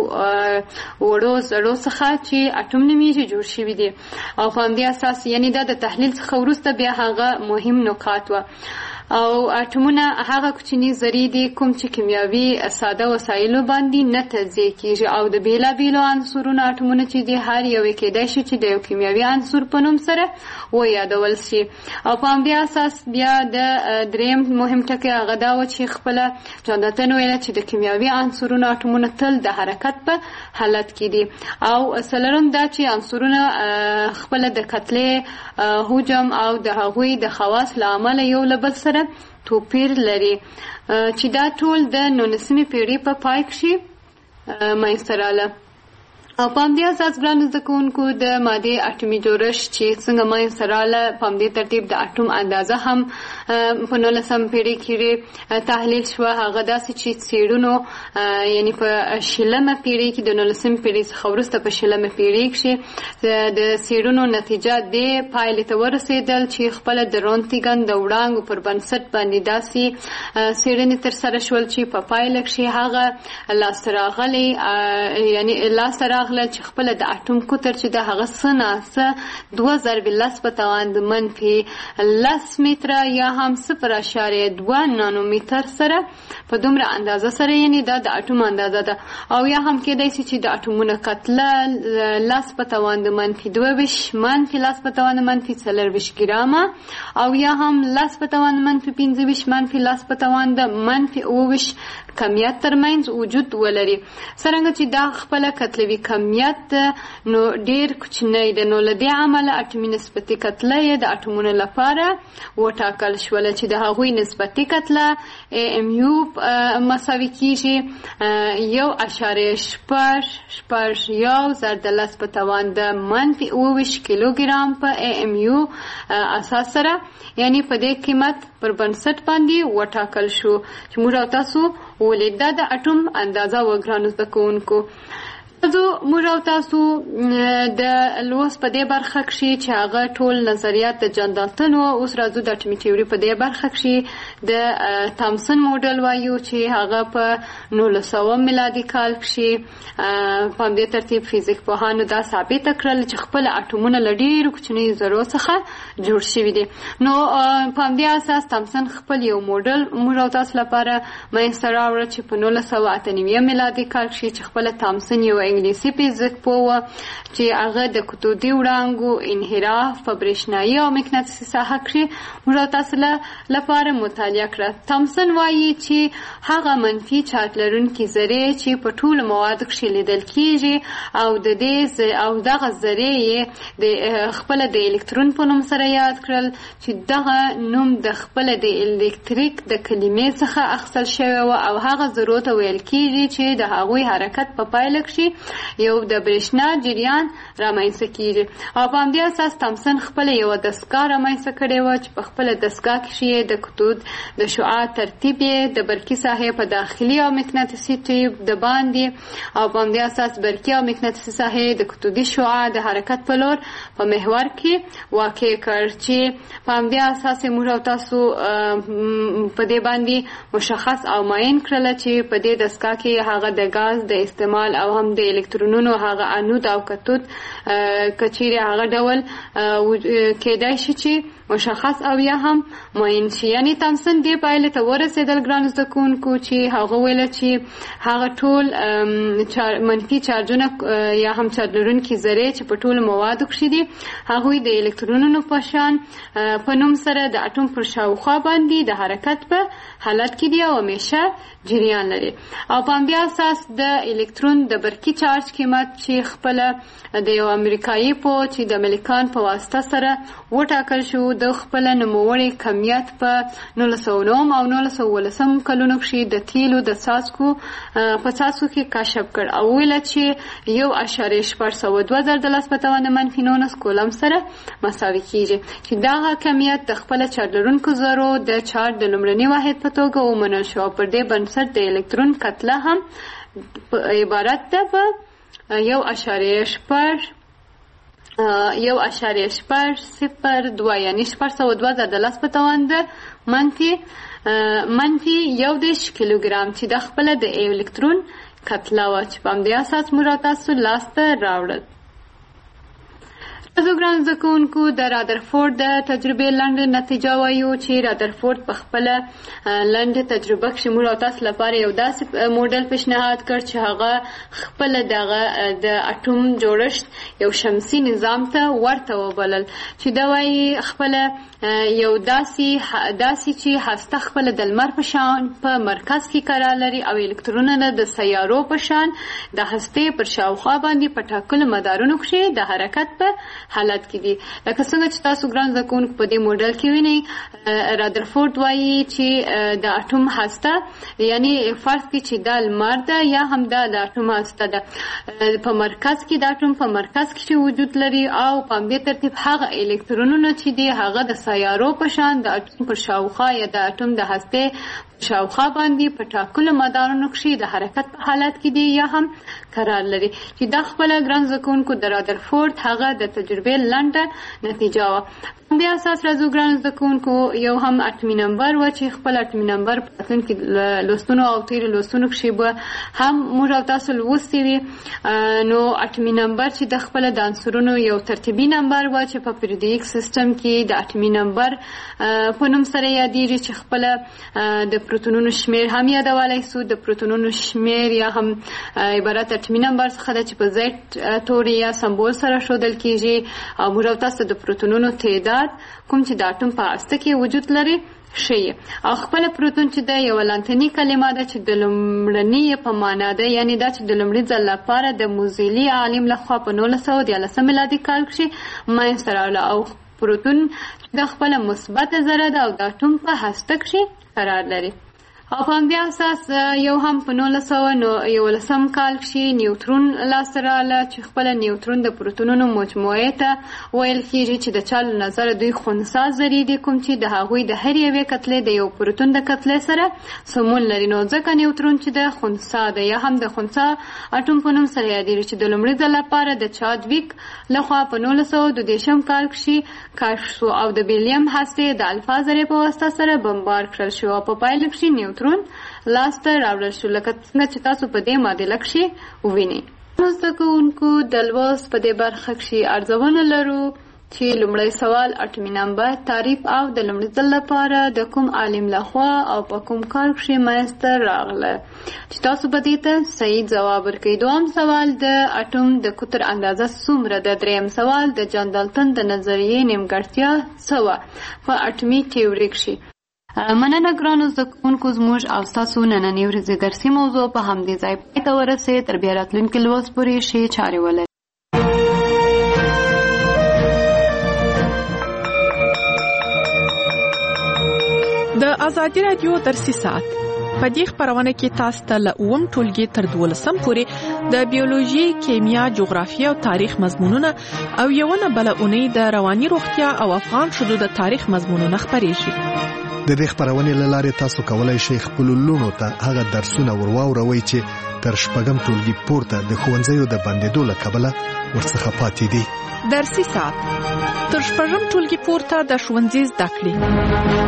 Speaker 3: وړو زړو څخه چې اټوم نومیږي جوړ شوي دي او په همدې اساس یعنې دا د تحلیل څخه وروسته بیا هغه مهم نکات وه او اټومونه هغه کوچني ذرې دي کوم چې کیمیاوي ساده وسایلو باندې نه تجزیه کېږي او د بېلابېلو عنصرونو اټومونه چې دي هر یو یې کېدای شي چې د یو کیمیاوي عنصر په نوم سره ویادول شي او په همدې اساس بیا د دریم مهم ټکی هغه دا و چې خپله جان دالټن ویله چې د کیمیاوي عنصرونو اټومونه تل د حرکت په حالت کې دي او څلورم دا چې عنصرونه خپله د کتلې حجم او د هغوی د خواص له امله یو له بل سره توپیر لري چې دا ټول د 19مې پیړۍ په پای کښې منځته راغله او په همدې اساس ګرانو زده کوونکو د مادې اټومي جوړښت چې څنګه منځته راغله په همدې ترتیب د اټوم اندازه هم په 19مه پیړۍ کې تحلیل شوه هغه داسې چې څېړنو یعنی په 20مه پیړۍ کې د 19مې پیړۍ څخه وروسته په 20مه پیړۍ کښې د څېړنو نتیجه دې پایلې ته ورسېدل چې خپله د رونټګن د وړانګو پر بنسټ باندې داسې څېړنې ترسره شول چې په پایله کښې هغه لاسته راغلی یعنی لاسته راغله چې خپله د اټوم قطر چې د هغه څه ناڅه 2 ضرب 10 په توان د منفي 10 متره یا هم 0.2 نانومتر سره په دومره اندازه سره یعنی دا د اټوم اندازه ده او یا هم کېدای شي چې د اټومونو کتله 10 په توان د منفي 22 منفي 10 په توان د منفي 24 ګرامه او یا هم 10 په توان د منفي 25 منفي 10 په توان د منفي 29 کمیت ترمنځ وجود ولري څرنګه چې دا خپله کتلوي کمیت نو ډیر کوچنی ده نو له دې امله اټومي نسبتي کتله یې د اټومونو لپاره وټاکل شوله چې د هغوی نسبتي کتله AMU مساوي کېږي 1.6 ضرب 10 په توان د منفي 29 کیلوګرام په AMU اساس سره یعنی په دې قیمت پر بنسټ باندې وټاکل شو چې موږ او تاسو ولید دا د اټوم اندازه وګرانو زده کوونکو موږ او تاسو د لوست په دې برخه کې چې هغه ټول نظریات د جان دالټن او اوس راځو د اټومي تیوري په دې برخه کې د تامسن موډل وایو چې هغه په 1900 میلادي کال کې په دې ترتیب فزیک پوهانو دا ثابت کړل چې خپل اټومونه له ډېرو کوچنیو ذرو څخه جوړ شوي دي. نو په دې اساس تامسن خپل یو موډل موږ او تاسو لپاره منځته راوړ چې په 1998 میلادي کال کې چې خپل تامسن یو انګلیسي فزیک پوه چې هغه د کتودي وړانګو انحراف په برېښنایي او مقناطیسي ساحه کې موږ تاسو لپاره مطالعه کړه. تامسن وایي چې هغه منفي چارج لرونکي ذرې چې په ټولو موادو کې لیدل کیږي او د دې او دغه ذرې د خپل د الکترون په نوم سره یاد کړل چې دغه نوم د خپل د الکتریک د کلمې څخه اخیستل شوی و او هغه ذرو ته ویل کیږي چې د هغوی حرکت په پایله کې یو د برېښنا جریان رامنځته کیږي. او په همدې اساس تامسن خپل یو دستګاه رامنځته کړې وه چې په خپله دستګاه کې د کتود د شعاع ترتیب د برقي ساحې په داخلي او مقناطیسي ټیب د باندې او په همدې اساس برقي او مقناطیسي ساحې د کتودي شعاع د حرکت په لور په محور کې واقع کړ چې په همدې اساس موږ او تاسو په دې باندې مشخص او معین کړل چې په دې دستګاه کې هغه د غاز د استعمال او هم د الکترونونو هغه انود او کتود کچیرې هغه ډول کېدای شي چې مشخص او یا هم معین شي. یعنی تامسن دې پایلې ته ورسېدل ګرانو زده کوونکو چې هغه ویل چې هغه ټول منفي چارجونه یا هم چارج لرونکي ذرې چې په ټولو موادو کې دي هغوی د الکترونونو په شان په نوم سره د اټوم پر شاوخوا باندې د حرکت په حالت کې دي او همیشه جریان لري. او په همدې اساس د الکترون د برقي چارج قیمت چې خپله د یو امریکایي پوه چې د ملیکان په واسطه سره وټاکل شو د خپل نوموړي کمیت په 1909 او 1913 کلونو کې د تیلو د څاڅکو په څاڅکو کې کشف کړ او ویل چې 1.420 کولم سره مساوي کیږي چې دغه کمیت د خپل چارج لرونکو ذرو د چارج د لومړني واحد په توګه ومنل شو. پر دې بنسټ د الکترون کتله هم عبارت ده په 1.0.02 یعنی 420 په توان ده منفي 1 کیلوګرام چې د خپل د الکترون کتله و چې په همدې اساس موږ تاسو لاسته راوړل. تاسو ګران زده کوونکو د رادرفورد د تجربې لنډه نتیجه وایو چې رادرفورد په خپله لنډه تجربه کې موږ تاسو لپاره یو داسې موډل پیشنهاد کړ چې هغه خپله دغه د اټوم جوړښت یو شمسي نظام ته ورته وبلل چې دا وایي خپله یو داسې چې هسته خپله د لمر په شان په مرکز کې قرار لري او الکترونونه د سیارو په شان د هستې پر شاوخوا باندې په ټاکلو مدارونو کې د حرکت په حالت کې دي. لکه څنګه چې تاسو ګران زده کوونکو په دې موډل کې وینئ رادرفورد وایي چې د اټوم هسته یعنی فرض کړئ چې دا لمر ده یا هم دا د اټوم هسته ده په مرکز کې د اټوم په مرکز کې وجود لري او په همدې ترتیب هغه الکترونونه چې دي هغه د سیارو په شان د اټوم پر شاوخوا یا د اټوم د هستې شاوخوا باندې په ټاکلو مدارونو کې د حرکت په حالت کې دي یا هم قرار لري چې دا خپله ګران زده کوونکو د رادرفورد هغه د تجربې لنډه نتیجه وه. دې اساس راځو ګران زده کوونکو یو هم اټومي نمبر و چې خپل اټومي نمبر په راتلونکي لوستونو او تېرو لوستونو کې به هم موږ او تاسو لوستي وي. نو اټومي نمبر چې د خپله د عنصرونو یو ترتیبي نمبر و چې په پیریودیک سیستم کې د اټومي نمبر په نوم سره یادېږي چې خپله د پروتونونو شمیر هم یادولی سو. د پروتونونو شمیر یا هم عبارت اټومي نمبر څخه ده چې په زیډ توري یا سمبول سره ښودل کیږي او موږ او تاسو د پروتونونو تعداد کوم چې د اټوم په هسته کې وجود لري ښیي. او خپله پروتون چې ده یوه لاتیني کلمه ده چې د لومړني په معنا ده یعنی دا چې د لومړي ځل لپاره د موزیلي عالم لخوا په 1913 میلادي کال کې منځته راغله او پروتون د خپله مثبته ذره ده او د اټوم په هسته کې قرار لري. او په همدې اساس یو هم په 1911 کال کښې نیوترون لاسته راغله چې خپله نیوترون د پروتونونو مجموعې ته ویل کېږي چې د چا له نظره دوی خنثی ذرې دي کوم چې د هغوی د هر یوې کتلې د یو پروتون د کتلې سره سمون لري. نو ځکه نیوترون چې د خنثی ده یا هم د خنثی اټوم په نوم سره یادېږي چې د لومړي ځل لپاره د چادویک لخوا په 1932 کال کښې کشف شو او د بیلیم هستې د الفا ذرې په واسطه سره بمبار کړل شو او په پایله کښې نیوترون لاسته راوړل شو لکه څنګه چې تاسو په دې معادله کښې ووینئ. نو زده کوونکو د لوست په دې برخه کښې ارزونه لرو چې لومړی سوال اټومي نمبر تعریف او د لومړي ځل لپاره د کوم عالم لخوا او په کوم کال کښې منځته راغله چې تاسو به دې ته صحیح ځواب ورکړئ. دویم سوال د اټوم د قطر اندازه څومره ده. دریم سوال د جان دالټن د نظریې نیمګړتیا څه وه په اټومي تیوري کښې. مننه ګرانو زده کوونکو، زموږ او ستاسو نننۍ ورځې درسي موضوع په همدې ځای پای ته ورسېد. تر بیا راتلونکي لوست پورې ښې چارې ولرئ.
Speaker 2: د ازادي رادیو درسي ساعت په دې خبرونه کې تاسو ته له 9 ټولګي تر 12 پورې د بیولوژي، کیمیا، جغرافیه او تاریخ مضمونونه او یوونه بل اونۍ د رواني روغتیا او افغان شذو د تاریخ مضمونونه خبرېږي.
Speaker 4: د دې خبرونې له لارې تاسو کولای شئ خپل لونو ته هغه درسونه ورواوروئ چې تر شپږم ټولګي پورته د ښوونځیو د بندېدو له کبله ورڅخه پاتې دي.
Speaker 2: درسي ساعت تر شپږم ټولګي پورته د ښوونځي زده کړې